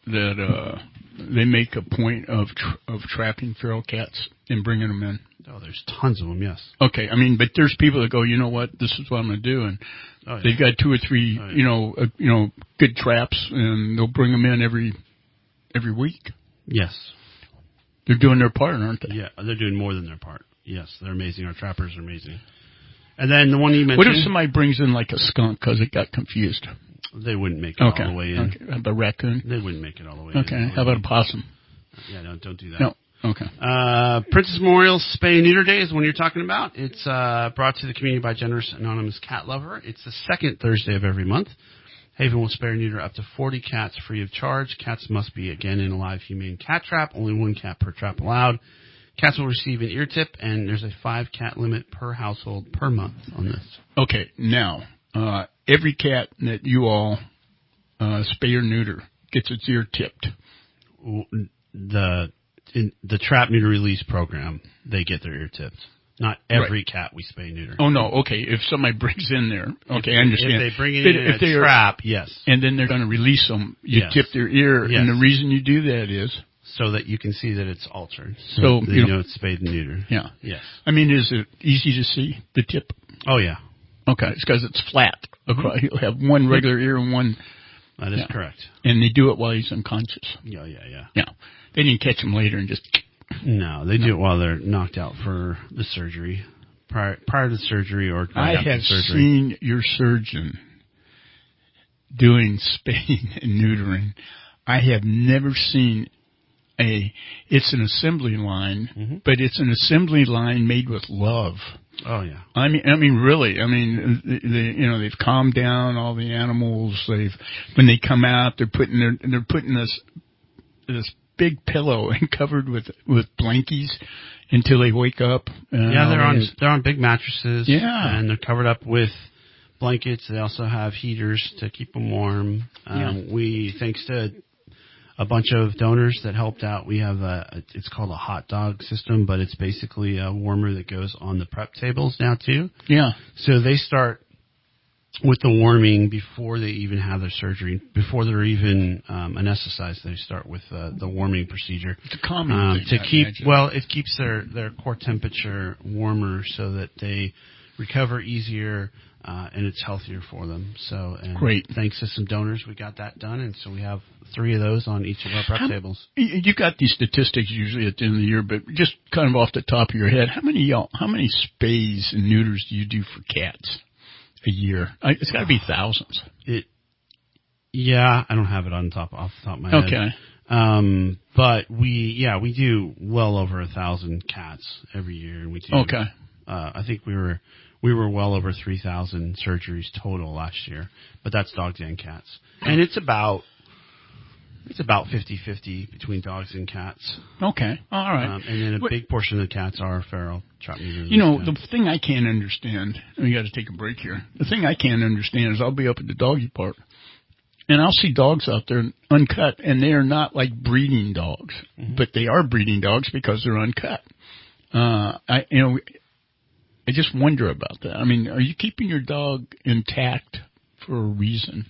that they make a point of trapping feral cats and bringing them in? Oh, there's tons of them, yes. Okay, I mean, but there's people that go, you know what, this is what I'm going to do, and they've got 2 or 3, good traps, and they'll bring them in every week. Yes. They're doing their part, aren't they? Yeah, they're doing more than their part. Yes, they're amazing. Our trappers are amazing. And then the one you mentioned. What if somebody brings in like a skunk because it got confused? They wouldn't make it all the way in. Okay. A raccoon? They wouldn't make it all the way in. Okay. How about a possum? Yeah, no, don't do that. No. Okay. Princess Memorial Spay and Neuter Day is the one you're talking about. It's brought to the community by Generous Anonymous Cat Lover. It's the second Thursday of every month. Haven will spay or neuter up to 40 cats free of charge. Cats must be, again, in a live humane cat trap. Only 1 cat per trap allowed. Cats will receive an ear tip, and there's a 5-cat limit per household per month on this. Okay, now, every cat that you all spay or neuter gets its ear tipped. The trap neuter release program, they get their ear tipped. Not every cat we spay and neuter. Oh, no, okay, if somebody brings in there, okay, I understand. If they bring it in a trap, yes. And then they're going to release them, you tip their ear, and the reason you do that is? So that you can see that it's altered. So you know it's spayed and neutered. Yeah. Yes. I mean, is it easy to see, the tip? Oh, yeah. Okay, it's because it's flat. Mm-hmm. You'll have one regular ear and one... That is correct. And they do it while he's unconscious. Yeah. Yeah. They didn't catch him later and just... No, they do it while they're knocked out for the surgery. Prior to the surgery or I have seen your surgeon doing spaying and neutering. I have never seen it's an assembly line, but it's an assembly line made with love. Oh yeah. I mean, really. I mean, they've calmed down all the animals. When they come out, they're putting this big pillow and covered with blankies until they wake up. Yeah, they're on big mattresses. Yeah. And they're covered up with blankets. They also have heaters to keep them warm. Thanks to a bunch of donors that helped out, we have it's called a hot dog system, but it's basically a warmer that goes on the prep tables now too. Yeah. So they start with the warming before they even have their surgery, before they're even anesthetized. They start with the warming procedure. It's a common thing, it keeps their core temperature warmer so that they recover easier. And it's healthier for them. So, and great. Thanks to some donors, we got that done, and so we have 3 of those on each of our prep tables. You got these statistics usually at the end of the year, but just kind of off the top of your head, how many spays and neuters do you do for cats a year? It's got to be thousands. I don't have it off the top of my head. Okay. But we do well over 1,000 cats every year, and we do. Okay. I think we were well over 3,000 surgeries total last year, but that's dogs and cats. And it's about 50-50 between dogs and cats. Okay. All right. And then a big portion of the cats are feral trap neuters. The thing I can't understand, and we got to take a break here. The thing I can't understand is I'll be up at the doggy park, and I'll see dogs out there uncut, and they are not like breeding dogs, but they are breeding dogs because they're uncut. I just wonder about that. I mean, are you keeping your dog intact for a reason?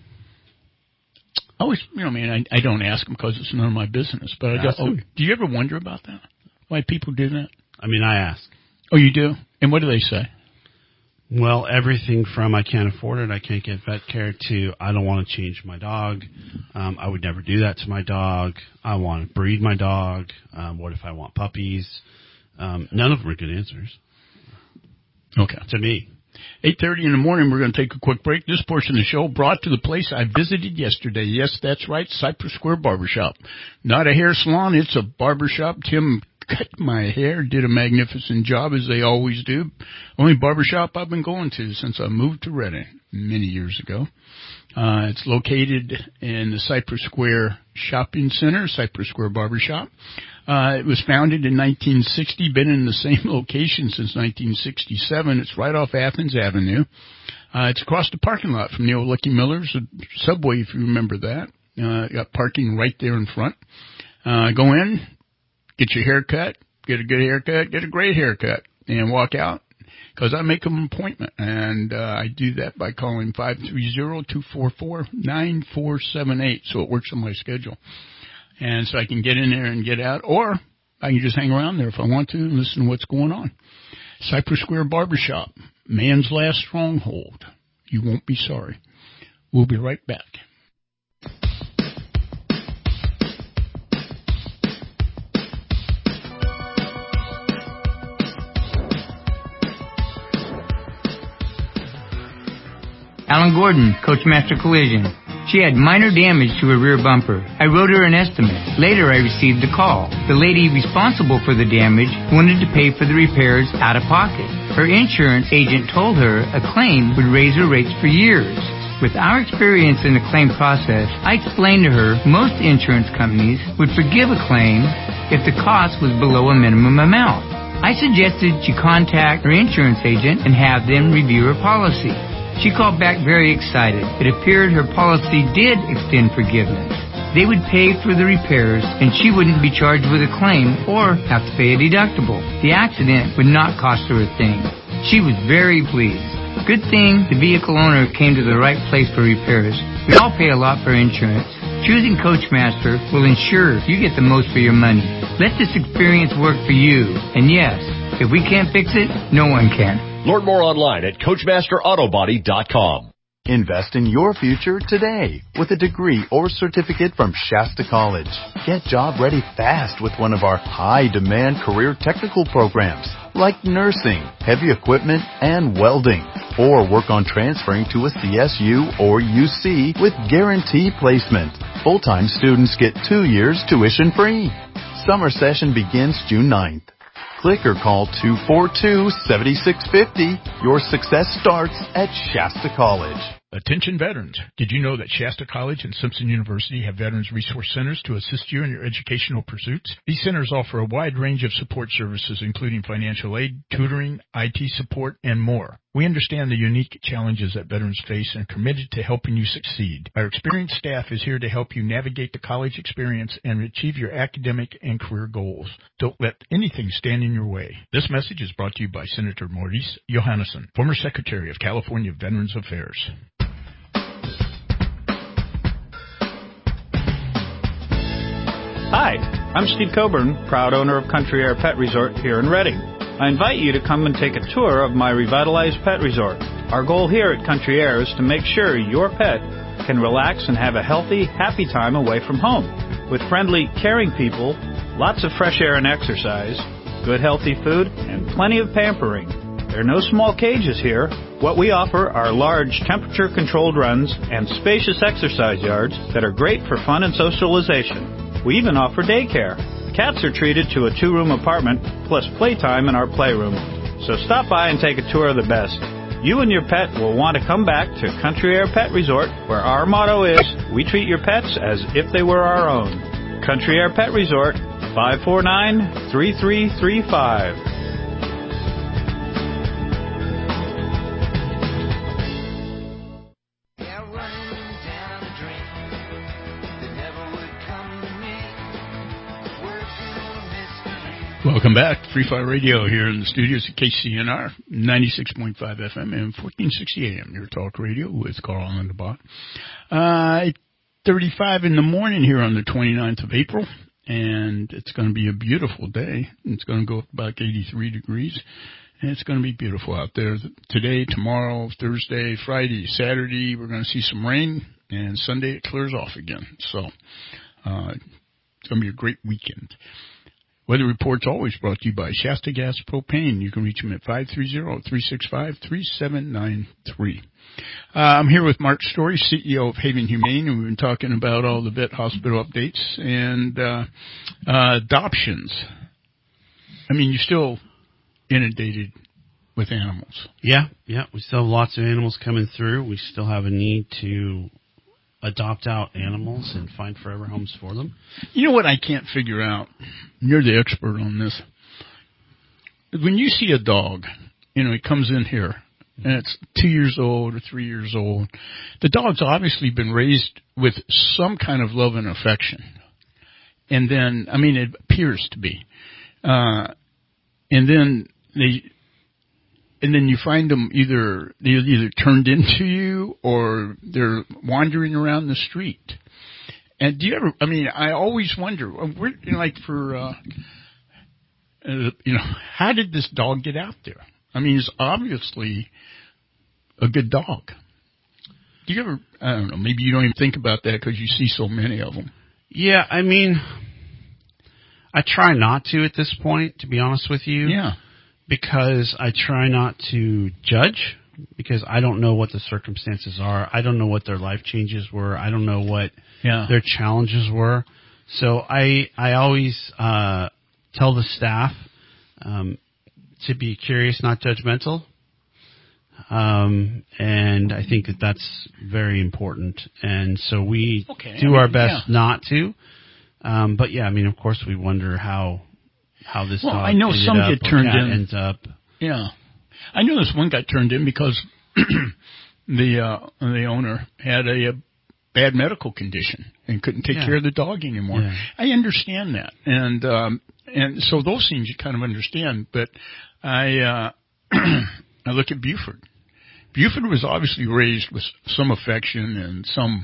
I always, I don't ask them because it's none of my business. But do you ever wonder about that? Why people do that? I mean, I ask. Oh, you do? And what do they say? Well, everything from I can't afford it, I can't get vet care, to I don't want to change my dog. I would never do that to my dog. I want to breed my dog. What if I want puppies? None of them are good answers. Okay. To me. 8:30 in the morning, we're going to take a quick break. This portion of the show brought to the place I visited yesterday. Yes, that's right, Cypress Square Barbershop. Not a hair salon, it's a barbershop. Tim cut my hair, did a magnificent job, as they always do. Only barbershop I've been going to since I moved to Reading many years ago. It's located in the Cypress Square Shopping Center, Cypress Square Barbershop. It was founded in 1960, been in the same location since 1967. It's right off Athens Avenue. It's across the parking lot from the old Lucky Miller's, the Subway, if you remember that. Got parking right there in front. Go in, get your hair cut, get a good haircut, get a great haircut, and walk out. Because I make an appointment, and I do that by calling 530-244-9478, so it works on my schedule. And so I can get in there and get out, or I can just hang around there if I want to and listen to what's going on. Cypress Square Barbershop, man's last stronghold. You won't be sorry. We'll be right back. Alan Gordon, Coachmaster Collision. She had minor damage to her rear bumper. I wrote her an estimate. Later, I received a call. The lady responsible for the damage wanted to pay for the repairs out of pocket. Her insurance agent told her a claim would raise her rates for years. With our experience in the claim process, I explained to her most insurance companies would forgive a claim if the cost was below a minimum amount. I suggested she contact her insurance agent and have them review her policy. She called back very excited. It appeared her policy did extend forgiveness. They would pay for the repairs, and she wouldn't be charged with a claim or have to pay a deductible. The accident would not cost her a thing. She was very pleased. Good thing the vehicle owner came to the right place for repairs. We all pay a lot for insurance. Choosing Coachmaster will ensure you get the most for your money. Let this experience work for you. And yes, if we can't fix it, no one can. Learn more online at CoachmasterAutobody.com. Invest in your future today with a degree or certificate from Shasta College. Get job ready fast with one of our high-demand career technical programs like nursing, heavy equipment, and welding. Or work on transferring to a CSU or UC with guaranteed placement. Full-time students get 2 years tuition free. Summer session begins June 9th. Click or call 242-7650. Your success starts at Shasta College. Attention veterans. Did you know that Shasta College and Simpson University have Veterans Resource Centers to assist you in your educational pursuits? These centers offer a wide range of support services, including financial aid, tutoring, IT support, and more. We understand the unique challenges that veterans face and are committed to helping you succeed. Our experienced staff is here to help you navigate the college experience and achieve your academic and career goals. Don't let anything stand in your way. This message is brought to you by Senator Maurice Johannesson, former Secretary of California Veterans Affairs. Hi, I'm Steve Coburn, proud owner of Country Air Pet Resort here in Redding. I invite you to come and take a tour of my revitalized pet resort. Our goal here at Country Air is to make sure your pet can relax and have a healthy, happy time away from home. With friendly, caring people, lots of fresh air and exercise, good healthy food, and plenty of pampering. There are no small cages here. What we offer are large temperature-controlled runs and spacious exercise yards that are great for fun and socialization. We even offer daycare. Cats are treated to a 2-room apartment plus playtime in our playroom. So stop by and take a tour of the best. You and your pet will want to come back to Country Air Pet Resort, where our motto is, we treat your pets as if they were our own. Country Air Pet Resort, 549-3335. Welcome back. Free Fire Radio here in the studios at KCNR, 96.5 FM and 1460 AM. Your talk radio with Carl and the Bot. 8:35 in the morning here on the 29th of April, and it's going to be a beautiful day. It's going to go up about 83 degrees, and it's going to be beautiful out there today, tomorrow, Thursday, Friday, Saturday. We're going to see some rain, and Sunday it clears off again. So it's going to be a great weekend. Weather Report's always brought to you by Shasta Gas Propane. You can reach them at 530-365-3793. I'm here with Mark Story, CEO of Haven Humane, and we've been talking about all the vet hospital updates and adoptions. I mean, you're still inundated with animals. Yeah. We still have lots of animals coming through. We still have a need to adopt out animals and find forever homes for them. You know what I can't figure out? You're the expert on this. When you see a dog, it comes in here, and it's 2 years old or 3 years old, the dog's obviously been raised with some kind of love and affection. And then, it appears to be. And then you find them they're either turned into you or they're wandering around the street. And do you ever, I always wonder, how did this dog get out there? It's obviously a good dog. Do you ever, I don't know, maybe you don't even think about that because you see so many of them. Yeah, I try not to at this point, to be honest with you. Yeah. Because I try not to judge, because I don't know what the circumstances are. I don't know what their life changes were. I don't know what their challenges were. So I always tell the staff to be curious, not judgmental. And I think that that's very important. And so we do our best not to. But yeah, of course we wonder how this dog I know some get turned in. Ends up. Yeah, I know this one got turned in because the owner had a bad medical condition and couldn't take care of the dog anymore. Yeah. I understand that, and so those things you kind of understand. But I look at Buford. Buford was obviously raised with some affection and some,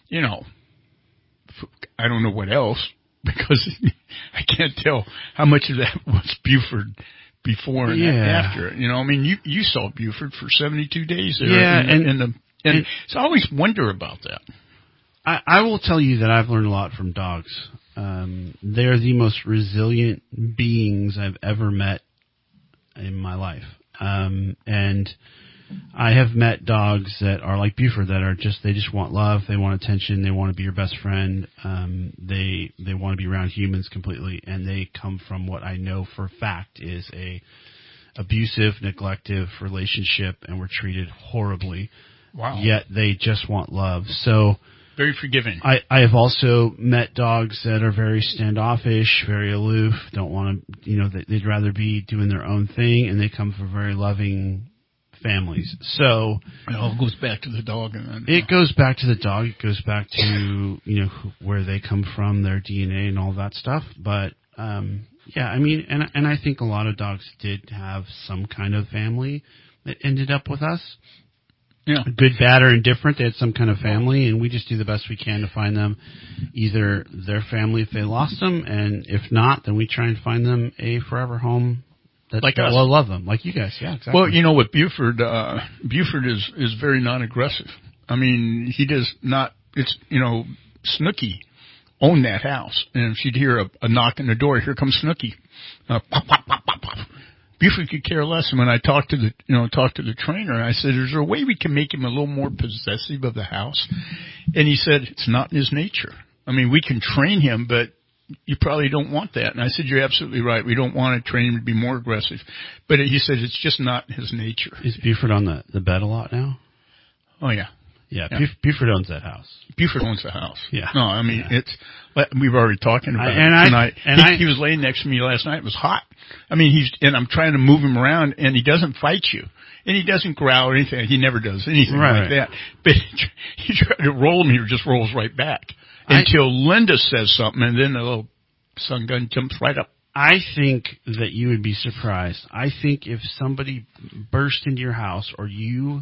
I don't know what else. Because I can't tell how much of that was Buford before and after. You saw Buford for 72 days there. Yeah, and so I always wonder about that. I will tell you that I've learned a lot from dogs. They're the most resilient beings I've ever met in my life. And I have met dogs that are like Buford that are they just want love, they want attention, they want to be your best friend, they want to be around humans completely, and they come from what I know for a fact is a abusive, neglective relationship, and were treated horribly. Wow. Yet they just want love. So very forgiving. I have also met dogs that are very standoffish, very aloof, don't want to, they'd rather be doing their own thing, and they come from very loving families. So it all goes back to the dog. It goes back to the dog. It goes back to, where they come from, their DNA and all that stuff. But, yeah, I mean, and I think a lot of dogs did have some kind of family that ended up with us. Yeah. Good, bad, or indifferent. They had some kind of family, and we just do the best we can to find them either their family if they lost them, and if not, then we try and find them a forever home that will love them, like you guys. Yeah, exactly. Well, with Buford, Buford is very non-aggressive. I mean, he does not. It's Snooki owned that house, and if she'd hear a knock on the door, here comes Snooki. Pop, pop, pop, pop, pop. Buford could care less. And when I talked to the trainer, I said, "Is there a way we can make him a little more possessive of the house?" And he said, "It's not in his nature. I mean, we can train him, but you probably don't want that." And I said, "You're absolutely right. We don't want to train him to be more aggressive." But he said, "It's just not his nature." Is Buford on the bed a lot now? Oh yeah. Yeah, Buford owns that house. Buford owns the house. Yeah. No, I mean, we were already talking about it tonight. He was laying next to me last night. It was hot. I mean, I'm trying to move him around, and he doesn't fight you. And he doesn't growl or anything. He never does anything like that. But he tried to roll him, he just rolls right back. Until Linda says something, and then the little sun gun jumps right up. I think that you would be surprised. I think if somebody burst into your house, or you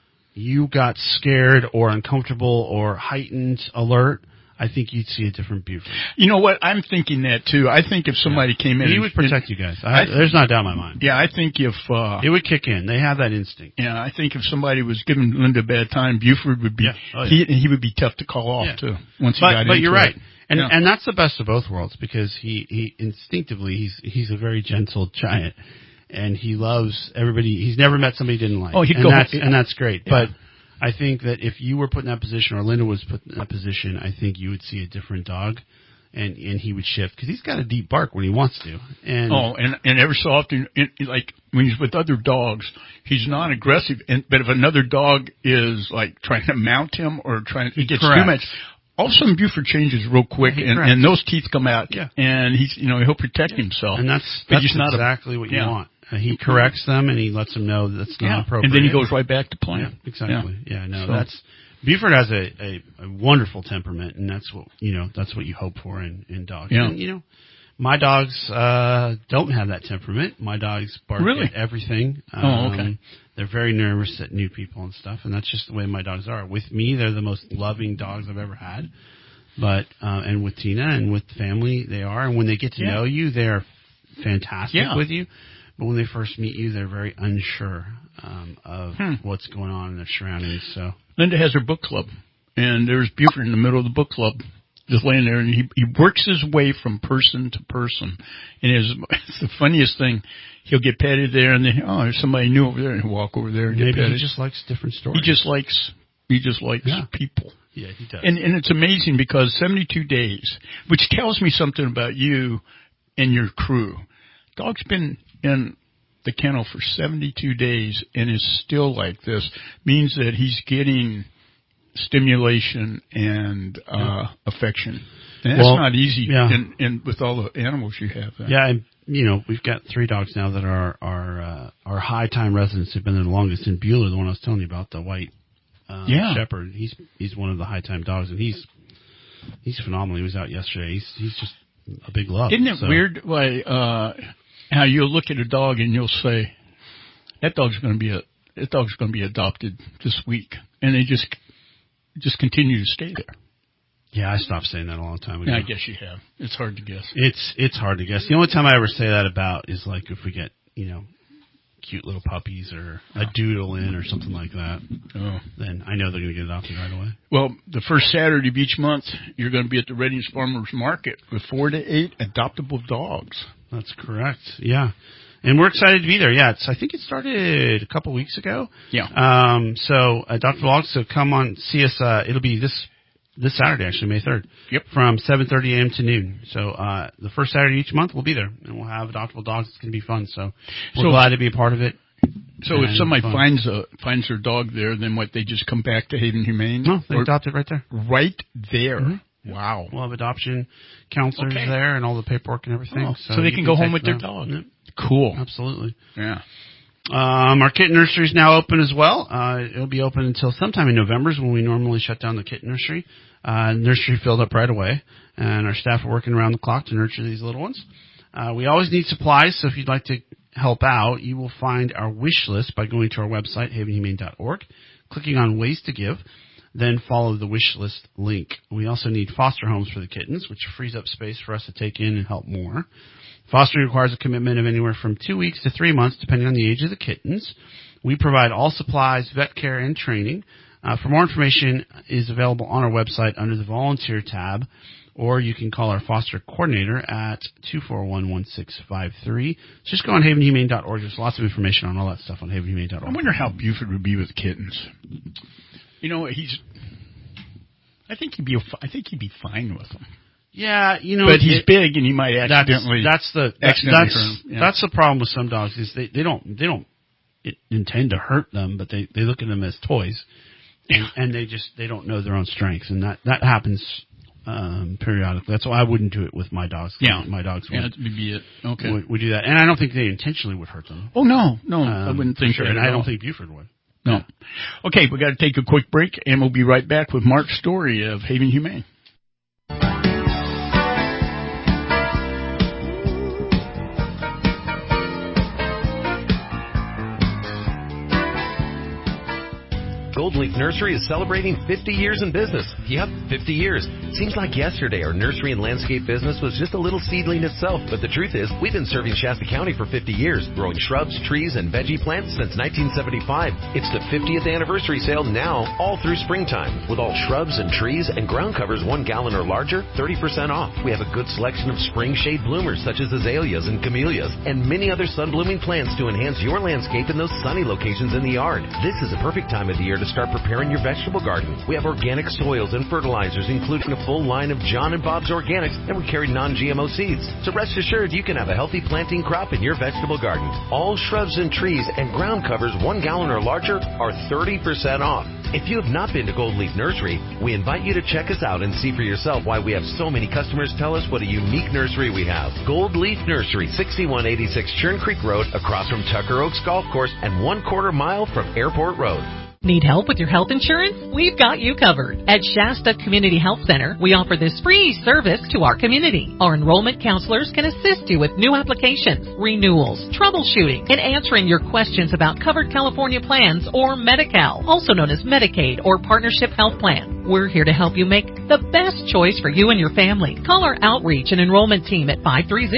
got scared or uncomfortable or heightened alert, I think you'd see a different Buford. You know what? I'm thinking that too. I think if somebody came in, he would protect you guys. There's not a doubt in my mind. Yeah, I think if it would kick in. They have that instinct. Yeah, I think if somebody was giving Linda a bad time, Buford would be. He would be tough to call off too. Once he got into it. But you're right. And that's the best of both worlds, because he instinctively he's a very gentle giant. And he loves everybody. He's never met somebody he didn't like. And that's great. Yeah. But I think that if you were put in that position, or Linda was put in that position, I think you would see a different dog, and he would shift, because he's got a deep bark when he wants to. And every so often, like when he's with other dogs, he's not aggressive. But if another dog is like trying to mount him or he gets too much. All of a sudden, Buford changes real quick, and those teeth come out, and he'll protect himself. And that's exactly what you want. He corrects them, and he lets them know that's not appropriate. And then he goes right back to playing. Yeah, exactly. Buford has a wonderful temperament, and that's what you hope for in dogs. Yeah. And, my dogs don't have that temperament. My dogs bark at everything. Okay. They're very nervous at new people and stuff, and that's just the way my dogs are. With me, they're the most loving dogs I've ever had. But and with Tina and with family, they are. And when they get to know you, they're fantastic with you. But when they first meet you, they're very unsure of what's going on in their surroundings. So Linda has her book club, and there's Buford in the middle of the book club, just laying there, and he works his way from person to person. And it's the funniest thing. He'll get petted there, and then there's somebody new over there, and he'll walk over there and get petted. He just likes different stories. He just likes people. Yeah, he does. And it's amazing, because 72 days, which tells me something about you and your crew. Dog's been in the kennel for 72 days and is still like this, means that he's getting stimulation and affection. And that's not easy and with all the animals you have. Yeah, and we've got 3 dogs now that are our high time residents, have been there the longest. In Bueller, the one I was telling you about, the white shepherd, he's one of the high time dogs, and he's phenomenal. He was out yesterday. He's just a big love. Isn't it weird how you'll look at a dog and you'll say, that dog's going to be adopted this week, and they just continue to stay there. Yeah, I stopped saying that a long time ago. Yeah, I guess you have. It's hard to guess. It's hard to guess. The only time I ever say that about is like if we get cute little puppies or a doodle in or something like that. Then I know they're going to get adopted right away. Well, the first Saturday of each month, you're going to be at the Reddings Farmers Market with 4 to 8 adoptable dogs. That's correct. Yeah. And we're excited to be there. Yeah, I think it started a couple weeks ago. Yeah. So adoptable dogs, so come on, see us. It'll be this Saturday, actually, May 3rd. Yep. From 7:30 a.m. to noon. So the first Saturday each month we'll be there, and we'll have adoptable dogs. It's going to be fun. So we're glad to be a part of it. So if somebody finds their dog there, then what? They just come back to Haven Humane? No, they adopt it right there. Right there. Mm-hmm. Wow. We'll have adoption counselors there and all the paperwork and everything. So they can go home with their dog. Cool. Absolutely. Yeah. Our kitten nursery is now open as well. It'll be open until sometime in November when we normally shut down the kitten nursery. Nursery filled up right away, and our staff are working around the clock to nurture these little ones. We always need supplies, so if you'd like to help out, you will find our wish list by going to our website, havenhumane.org, clicking on Ways to Give, then follow the wish list link. We also need foster homes for the kittens, which frees up space for us to take in and help more. Fostering requires a commitment of anywhere from 2 weeks to 3 months, depending on the age of the kittens. We provide all supplies, vet care, and training. For more information is available on our website under the Volunteer tab, or you can call our foster coordinator at 241-1653. Just go on havenhumane.org. There's lots of information on all that stuff on havenhumane.org. I wonder how Buford would be with kittens. You know, I think he'd be fine with them. Yeah, you know, but he's big and he might accidentally. That's the problem with some dogs is they don't intend to hurt them, but they look at them as toys, and they don't know their own strengths, and that happens periodically. That's why I wouldn't do it with my dogs. Yeah, my dogs. That would be it. Okay, would do that, and I don't think they intentionally would hurt them. Oh no, I wouldn't think sure, that. And I don't think Buford would. No. Okay, we got to take a quick break, and we'll be right back with Mark Story of Haven Humane. Gold Leaf Nursery is celebrating 50 years in business. Yep, 50 years. Seems like yesterday our nursery and landscape business was just a little seedling itself, but the truth is we've been serving Shasta County for 50 years, growing shrubs, trees, and veggie plants since 1975. It's the 50th anniversary sale now, all through springtime, with all shrubs and trees and ground covers 1 gallon or larger, 30% off. We have a good selection of spring shade bloomers such as azaleas and camellias, and many other sun-blooming plants to enhance your landscape in those sunny locations in the yard. This is a perfect time of the year to start preparing your vegetable garden. We have organic soils and fertilizers, including a full line of John and Bob's Organics, and we carry non-GMO seeds. So rest assured you can have a healthy planting crop in your vegetable garden. All shrubs and trees and ground covers 1 gallon or larger are 30% off. If you have not been to Gold Leaf Nursery, we invite you to check us out and see for yourself why we have so many customers tell us what a unique nursery we have. Gold Leaf Nursery, 6186 Churn Creek Road, across from Tucker Oaks Golf Course and 1/4 mile from Airport Road. Need help with your health insurance? We've got you covered. At Shasta Community Health Center, we offer this free service to our community. Our enrollment counselors can assist you with new applications, renewals, troubleshooting, and answering your questions about covered California plans or Medi-Cal, also known as Medicaid or Partnership Health Plan. We're here to help you make the best choice for you and your family. Call our outreach and enrollment team at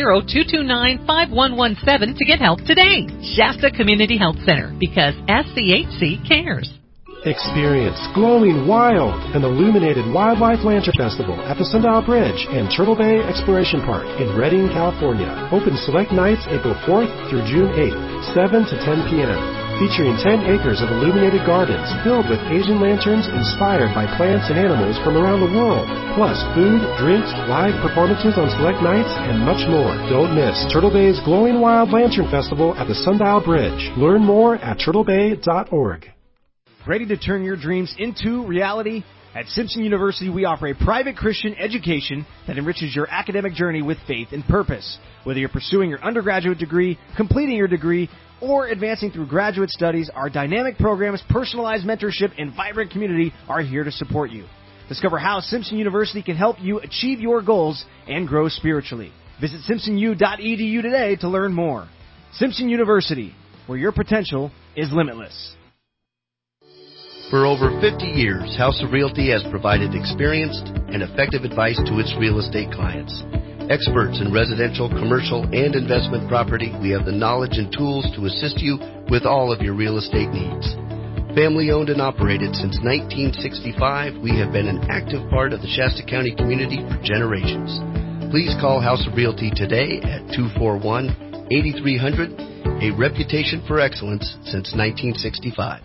530-229-5117 to get help today. Shasta Community Health Center, because SCHC cares. Experience Glowing Wild, an illuminated wildlife lantern festival at the Sundial Bridge and Turtle Bay Exploration Park in Redding, California. Open select nights April 4th through June 8th, 7 to 10 p.m. Featuring 10 acres of illuminated gardens filled with Asian lanterns inspired by plants and animals from around the world. Plus food, drinks, live performances on select nights, and much more. Don't miss Turtle Bay's Glowing Wild Lantern Festival at the Sundial Bridge. Learn more at turtlebay.org. Ready to turn your dreams into reality? At Simpson University, we offer a private Christian education that enriches your academic journey with faith and purpose. Whether you're pursuing your undergraduate degree, completing your degree, or advancing through graduate studies, our dynamic programs, personalized mentorship, and vibrant community are here to support you. Discover how Simpson University can help you achieve your goals and grow spiritually. Visit simpsonu.edu today to learn more. Simpson University, where your potential is limitless. For over 50 years, House of Realty has provided experienced and effective advice to its real estate clients. Experts in residential, commercial, and investment property, we have the knowledge and tools to assist you with all of your real estate needs. Family owned and operated since 1965, we have been an active part of the Shasta County community for generations. Please call House of Realty today at 241-8300, a reputation for excellence since 1965.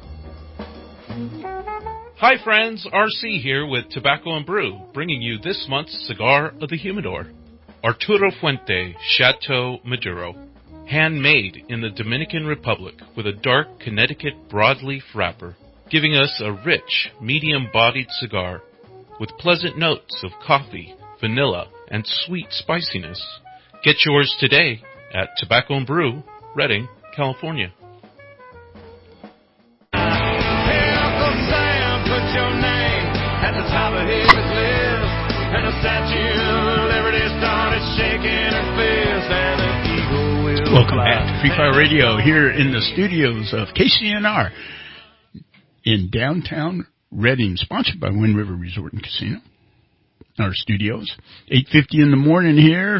Hi friends, RC here with Tobacco and Brew, bringing you this month's Cigar of the Humidor, Arturo Fuente Chateau Maduro. handmade in the Dominican Republic with a dark Connecticut broadleaf wrapper, giving us a rich, medium-bodied cigar with pleasant notes of coffee, vanilla, and sweet spiciness. Get yours today at Tobacco and Brew, Redding, California. Hey, Uncle Sam, put your name at the top of his list, and the Statue of Liberty started shaking her fist, and the eagle will Welcome fly. back to Free Fire Radio here in the studios of KCNR in downtown Redding, sponsored by Wind River Resort and Casino. Our studios, 8:50 in the morning here,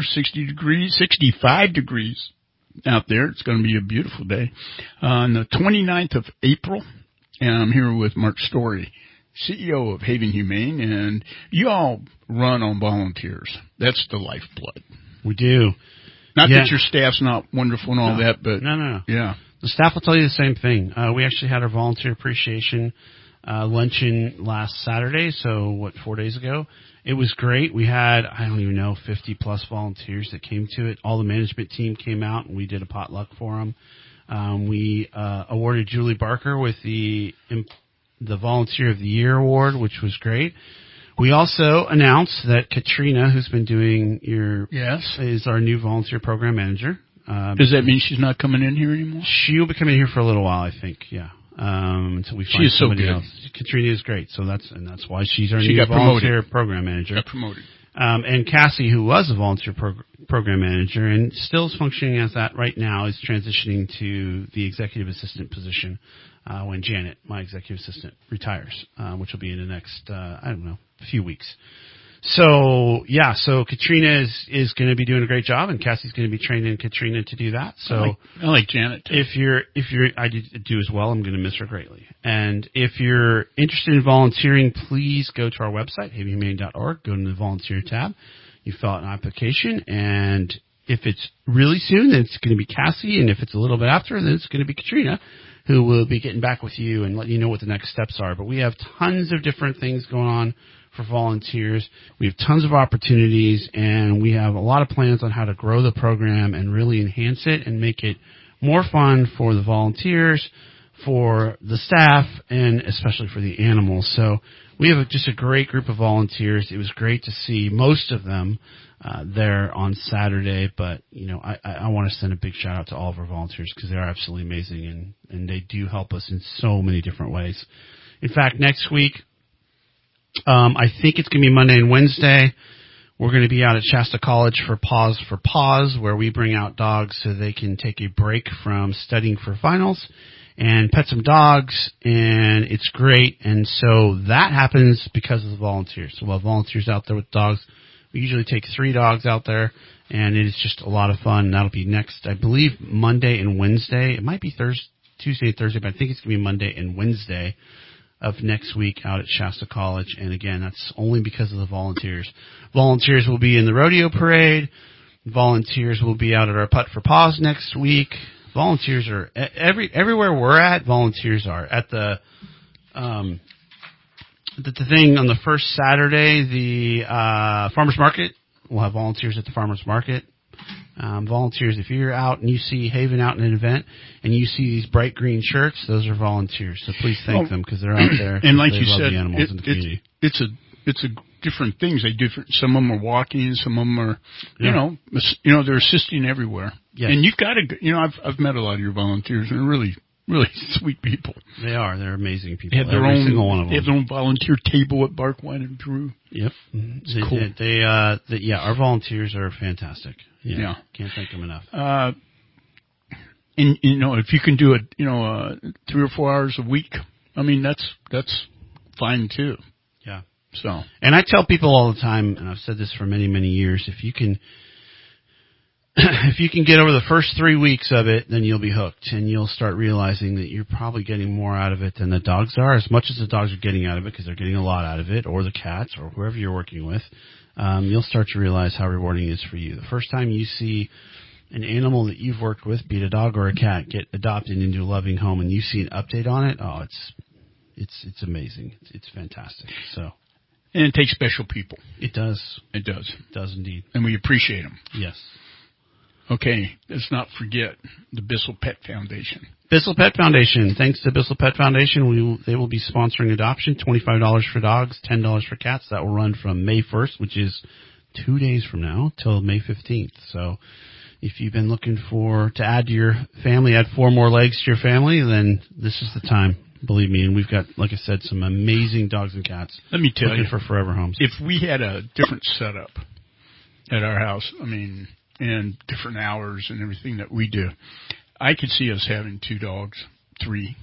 65 degrees out there. It's going to be a beautiful day. On the 29th of April, and I'm here with Mark Story, CEO of Haven Humane, and you all run on volunteers. That's the lifeblood. We do. Not that your staff's not wonderful and all that, but no. Yeah. The staff will tell you the same thing. We actually had our volunteer appreciation luncheon last Saturday, so 4 days ago. It was great. We had, 50 plus volunteers that came to it. All the management team came out and we did a potluck for them. We awarded Julie Barker with the Volunteer of the Year award, which was great. We also announced that Katrina, who's been doing is our new volunteer program manager. Does that mean she's not coming in here anymore? She'll be coming here for a little while, I think. Yeah. Until we find somebody else. Katrina is great, so that's why she's our new volunteer program manager. Got promoted. And Cassie, who was a volunteer program manager and still is functioning as that right now, is transitioning to the executive assistant position when Janet, my executive assistant, retires, which will be in the next few weeks. So Katrina is going to be doing a great job, and Cassie's going to be training Katrina to do that. So I like Janet too. If you're, I do as well. I'm going to miss her greatly. And if you're interested in volunteering, please go to our website, havenhumane.org. Go to the volunteer tab. You fill out an application, and if it's really soon, then it's going to be Cassie, and if it's a little bit after, then it's going to be Katrina, who will be getting back with you and letting you know what the next steps are. But we have tons of different things going on for volunteers. We have tons of opportunities, and we have a lot of plans on how to grow the program and really enhance it and make it more fun for the volunteers, for the staff, and especially for the animals. So we have just a great group of volunteers. It was great to see most of them there on Saturday, but I want to send a big shout out to all of our volunteers because they are absolutely amazing, and they do help us in so many different ways. In fact, next week, I think it's going to be Monday and Wednesday. We're going to be out at Shasta College for Paws for Paws, where we bring out dogs so they can take a break from studying for finals and pet some dogs, and it's great. And so that happens because of the volunteers. So we'll have volunteers out there with dogs. We usually take 3 dogs out there, and it is just a lot of fun. That'll be next, I believe, Monday and Wednesday. It might be Tuesday and Thursday, but I think it's going to be Monday and Wednesday of next week out at Shasta College. And again, that's only because of the volunteers. Volunteers will be in the rodeo parade. Volunteers will be out at our Putt for Paws next week. Volunteers are everywhere we're at. Volunteers are at the thing on the first Saturday, the farmers market. We'll have volunteers at the farmers market. Volunteers, if you're out and you see Haven out in an event and you see these bright green shirts, those are volunteers. So please thank them because they're out there. And like they you love said, the animals in the community. It's a different things. They different. Some of them are walking. Some of them are, they're assisting everywhere. Yes. And you've got to, I've met a lot of your volunteers, and they're really, really sweet people. They are. They're amazing people. They have Every single one of them. They have their own volunteer table at Bark Wine and Brew. Yep. It's cool. Our volunteers are fantastic. Yeah. Can't thank them enough. And if you can do it, 3 or 4 hours a week, I mean, that's fine too. Yeah. So. And I tell people all the time, and I've said this for many, many years, if you can get over the first 3 weeks of it, then you'll be hooked, and you'll start realizing that you're probably getting more out of it than the dogs are, as much as the dogs are getting out of it, because they're getting a lot out of it, or the cats, or whoever you're working with. You'll start to realize how rewarding it is for you. The first time you see an animal that you've worked with, be it a dog or a cat, get adopted into a loving home, and you see an update on it, it's amazing. It's fantastic. So. And it takes special people. It does. It does. It does indeed. And we appreciate them. Yes. Okay, let's not forget the Bissell Pet Foundation. Bissell Pet Foundation. Thanks to Bissell Pet Foundation, they will be sponsoring adoption. $25 for dogs, $10 for cats. That will run from May 1st, which is 2 days from now, till May 15th. So if you've been looking to add to your family, add 4 more legs to your family, then this is the time. Believe me, and we've got, like I said, some amazing dogs and cats. Let me tell you, for forever homes. If we had a different setup at our house, and different hours and everything that we do, I could see us having 2 dogs, 3.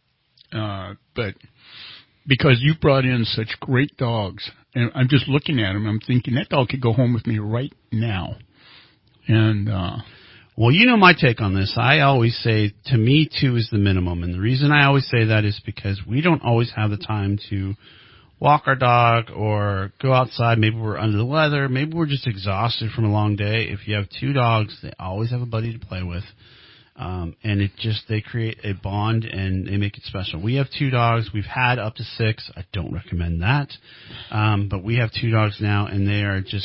But because you brought in such great dogs, and I'm just looking at them, I'm thinking that dog could go home with me right now. And well, you know my take on this. I always say, to me, 2 is the minimum. And the reason I always say that is because we don't always have the time to walk our dog or go outside. Maybe we're under the weather. Maybe we're just exhausted from a long day. If you have 2 dogs, they always have a buddy to play with. And they create a bond and they make it special. We have 2 dogs. We've had up to 6. I don't recommend that. But we have 2 dogs now, and they are just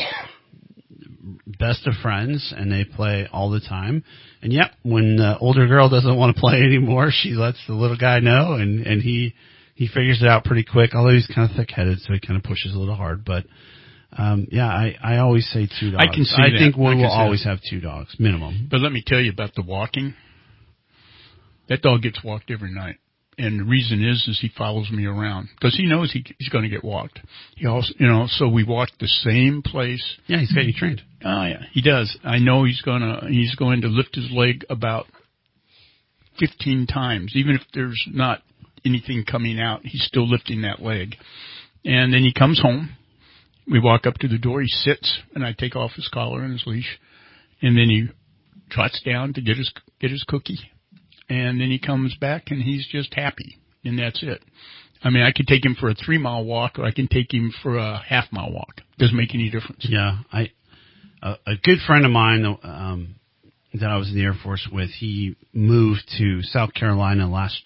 best of friends, and they play all the time. And yep, when the older girl doesn't want to play anymore, she lets the little guy know, and he figures it out pretty quick, although he's kind of thick-headed, so he kind of pushes a little hard. But, I always say 2 dogs. I can see that. I think we will always have 2 dogs, minimum. But let me tell you about the walking. That dog gets walked every night. And the reason is he follows me around because he knows he's going to get walked. He also, so we walk the same place. Yeah, he's got you trained. Oh yeah, he does. I know he's going to lift his leg about 15 times, even if there's not anything coming out. He's still lifting that leg, and then he comes home. We walk up to the door. He sits, and I take off his collar and his leash, and then he trots down to get his cookie. And then he comes back, and he's just happy, and that's it. I could take him for a 3-mile walk, or I can take him for a half-mile walk. Doesn't make any difference. Yeah, a good friend of mine that I was in the Air Force with, he moved to South Carolina last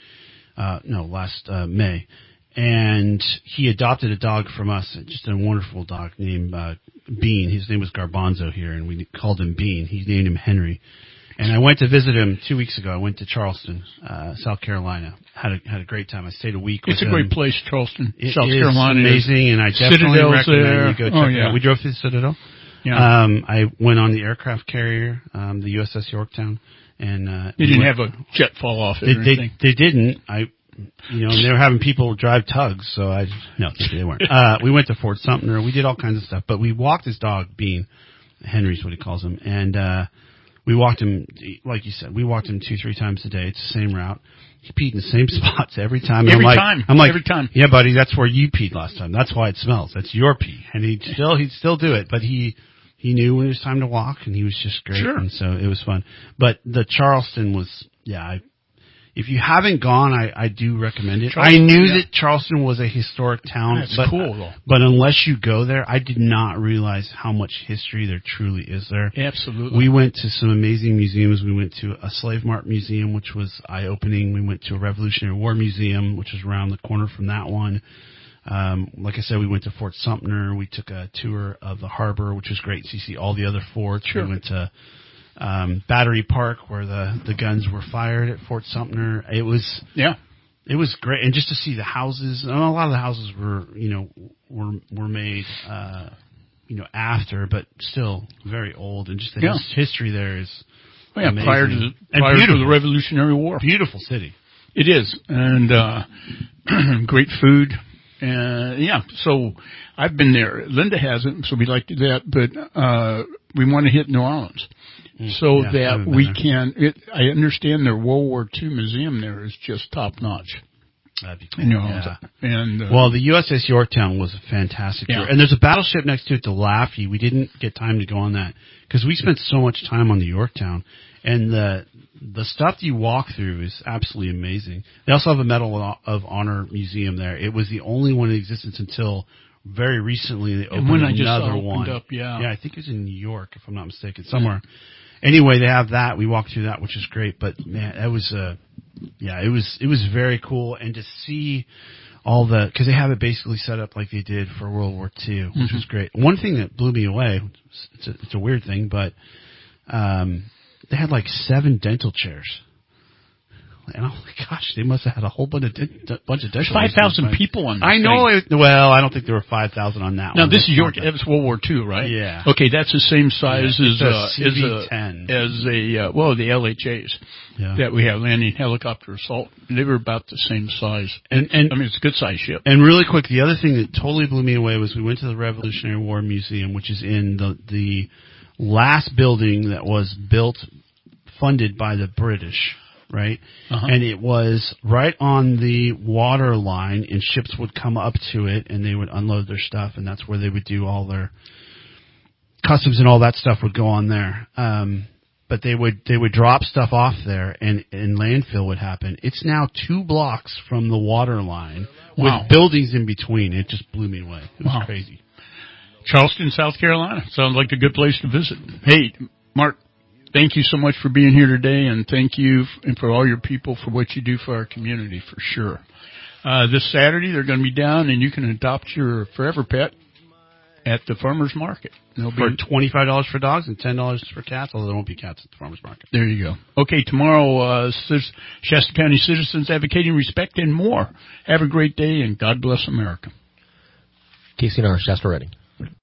May, and he adopted a dog from us, just a wonderful dog named Bean. His name was Garbanzo here, and we called him Bean. He named him Henry. And I went to visit him 2 weeks ago. I went to Charleston, South Carolina. Had a great time. I stayed a week with him. It's a great place, Charleston, South Carolina. It's amazing, and I definitely recommend you go check it out. We drove through the Citadel. Yeah. I went on the aircraft carrier, the USS Yorktown, and they didn't have a jet fall off it or anything. They didn't. And they were having people drive tugs, so no, they weren't. We went to Fort Sumter. We did all kinds of stuff, but we walked his dog, Bean. Henry's what he calls him, and we walked him, like you said, 2-3 times a day. It's the same route. He peed in the same spots every time. Every time. Yeah, buddy, that's where you peed last time. That's why it smells. That's your pee. And he'd still do it, but he knew when it was time to walk, and he was just great. Sure. And so it was fun. But the Charleston was, if you haven't gone, I do recommend it. I knew that Charleston was a historic town. That's cool, though. But unless you go there, I did not realize how much history there truly is there. Absolutely. We went to some amazing museums. We went to a Slave Mart museum, which was eye-opening. We went to a Revolutionary War museum, which was around the corner from that one. Like I said, we went to Fort Sumter. We took a tour of the harbor, which was great to see all the other forts. Sure. We went to Battery Park, where the guns were fired at Fort Sumter. It was great, and just to see the houses. And a lot of the houses were made after, but still very old, and just the history there is amazing. prior to the Revolutionary War. Beautiful city. It is, and great food. So I've been there. Linda hasn't, so we'd like to do that, but we want to hit New Orleans. So that we can, I understand their World War II museum there is just top notch. That'd be cool. And the USS Yorktown was a fantastic tour. And there's a battleship next to it, the Laffey. We didn't get time to go on that because we spent so much time on the Yorktown. And the stuff you walk through is absolutely amazing. They also have a Medal of Honor museum there. It was the only one in existence until very recently. They opened another one. I think it was in New York, if I'm not mistaken, somewhere. Anyway, they have that. We walked through that, which is great. But man, that was it was very cool, and to see all because they have it basically set up like they did for World War II, which was great. One thing that blew me away, it's a weird thing, but They had like 7 dental chairs. And oh my gosh, they must have had a whole bunch of dental 5,000 people on that I know. thing. Well, I don't think there were 5,000 on that Now, one. this is it was World War II, right? Yeah. Okay, that's the same size It's a as CV-10. the LHAs that we have, landing helicopter assault. They were about the same size. And I mean, it's a good size ship. And really quick, the other thing that totally blew me away was we went to the Revolutionary War Museum, which is in the last building that was funded by the British. Right? Uh-huh. And it was right on the water line, and ships would come up to it, and they would unload their stuff, and that's where they would do all their customs and all that stuff would go on there. But they would drop stuff off there, and landfill would happen. It's now 2 blocks from the water line with buildings in between. It just blew me away. It was crazy. Charleston, South Carolina. Sounds like a good place to visit. Hey, Mark, thank you so much for being here today, and thank you and for all your people for what you do for our community, for sure. This Saturday, they're going to be down, and you can adopt your forever pet at the farmer's market. For $25 for dogs and $10 for cats, although there won't be cats at the farmer's market. There you go. Okay, tomorrow, Shasta County citizens advocating respect and more. Have a great day, and God bless America. KCNR, Shasta Redding.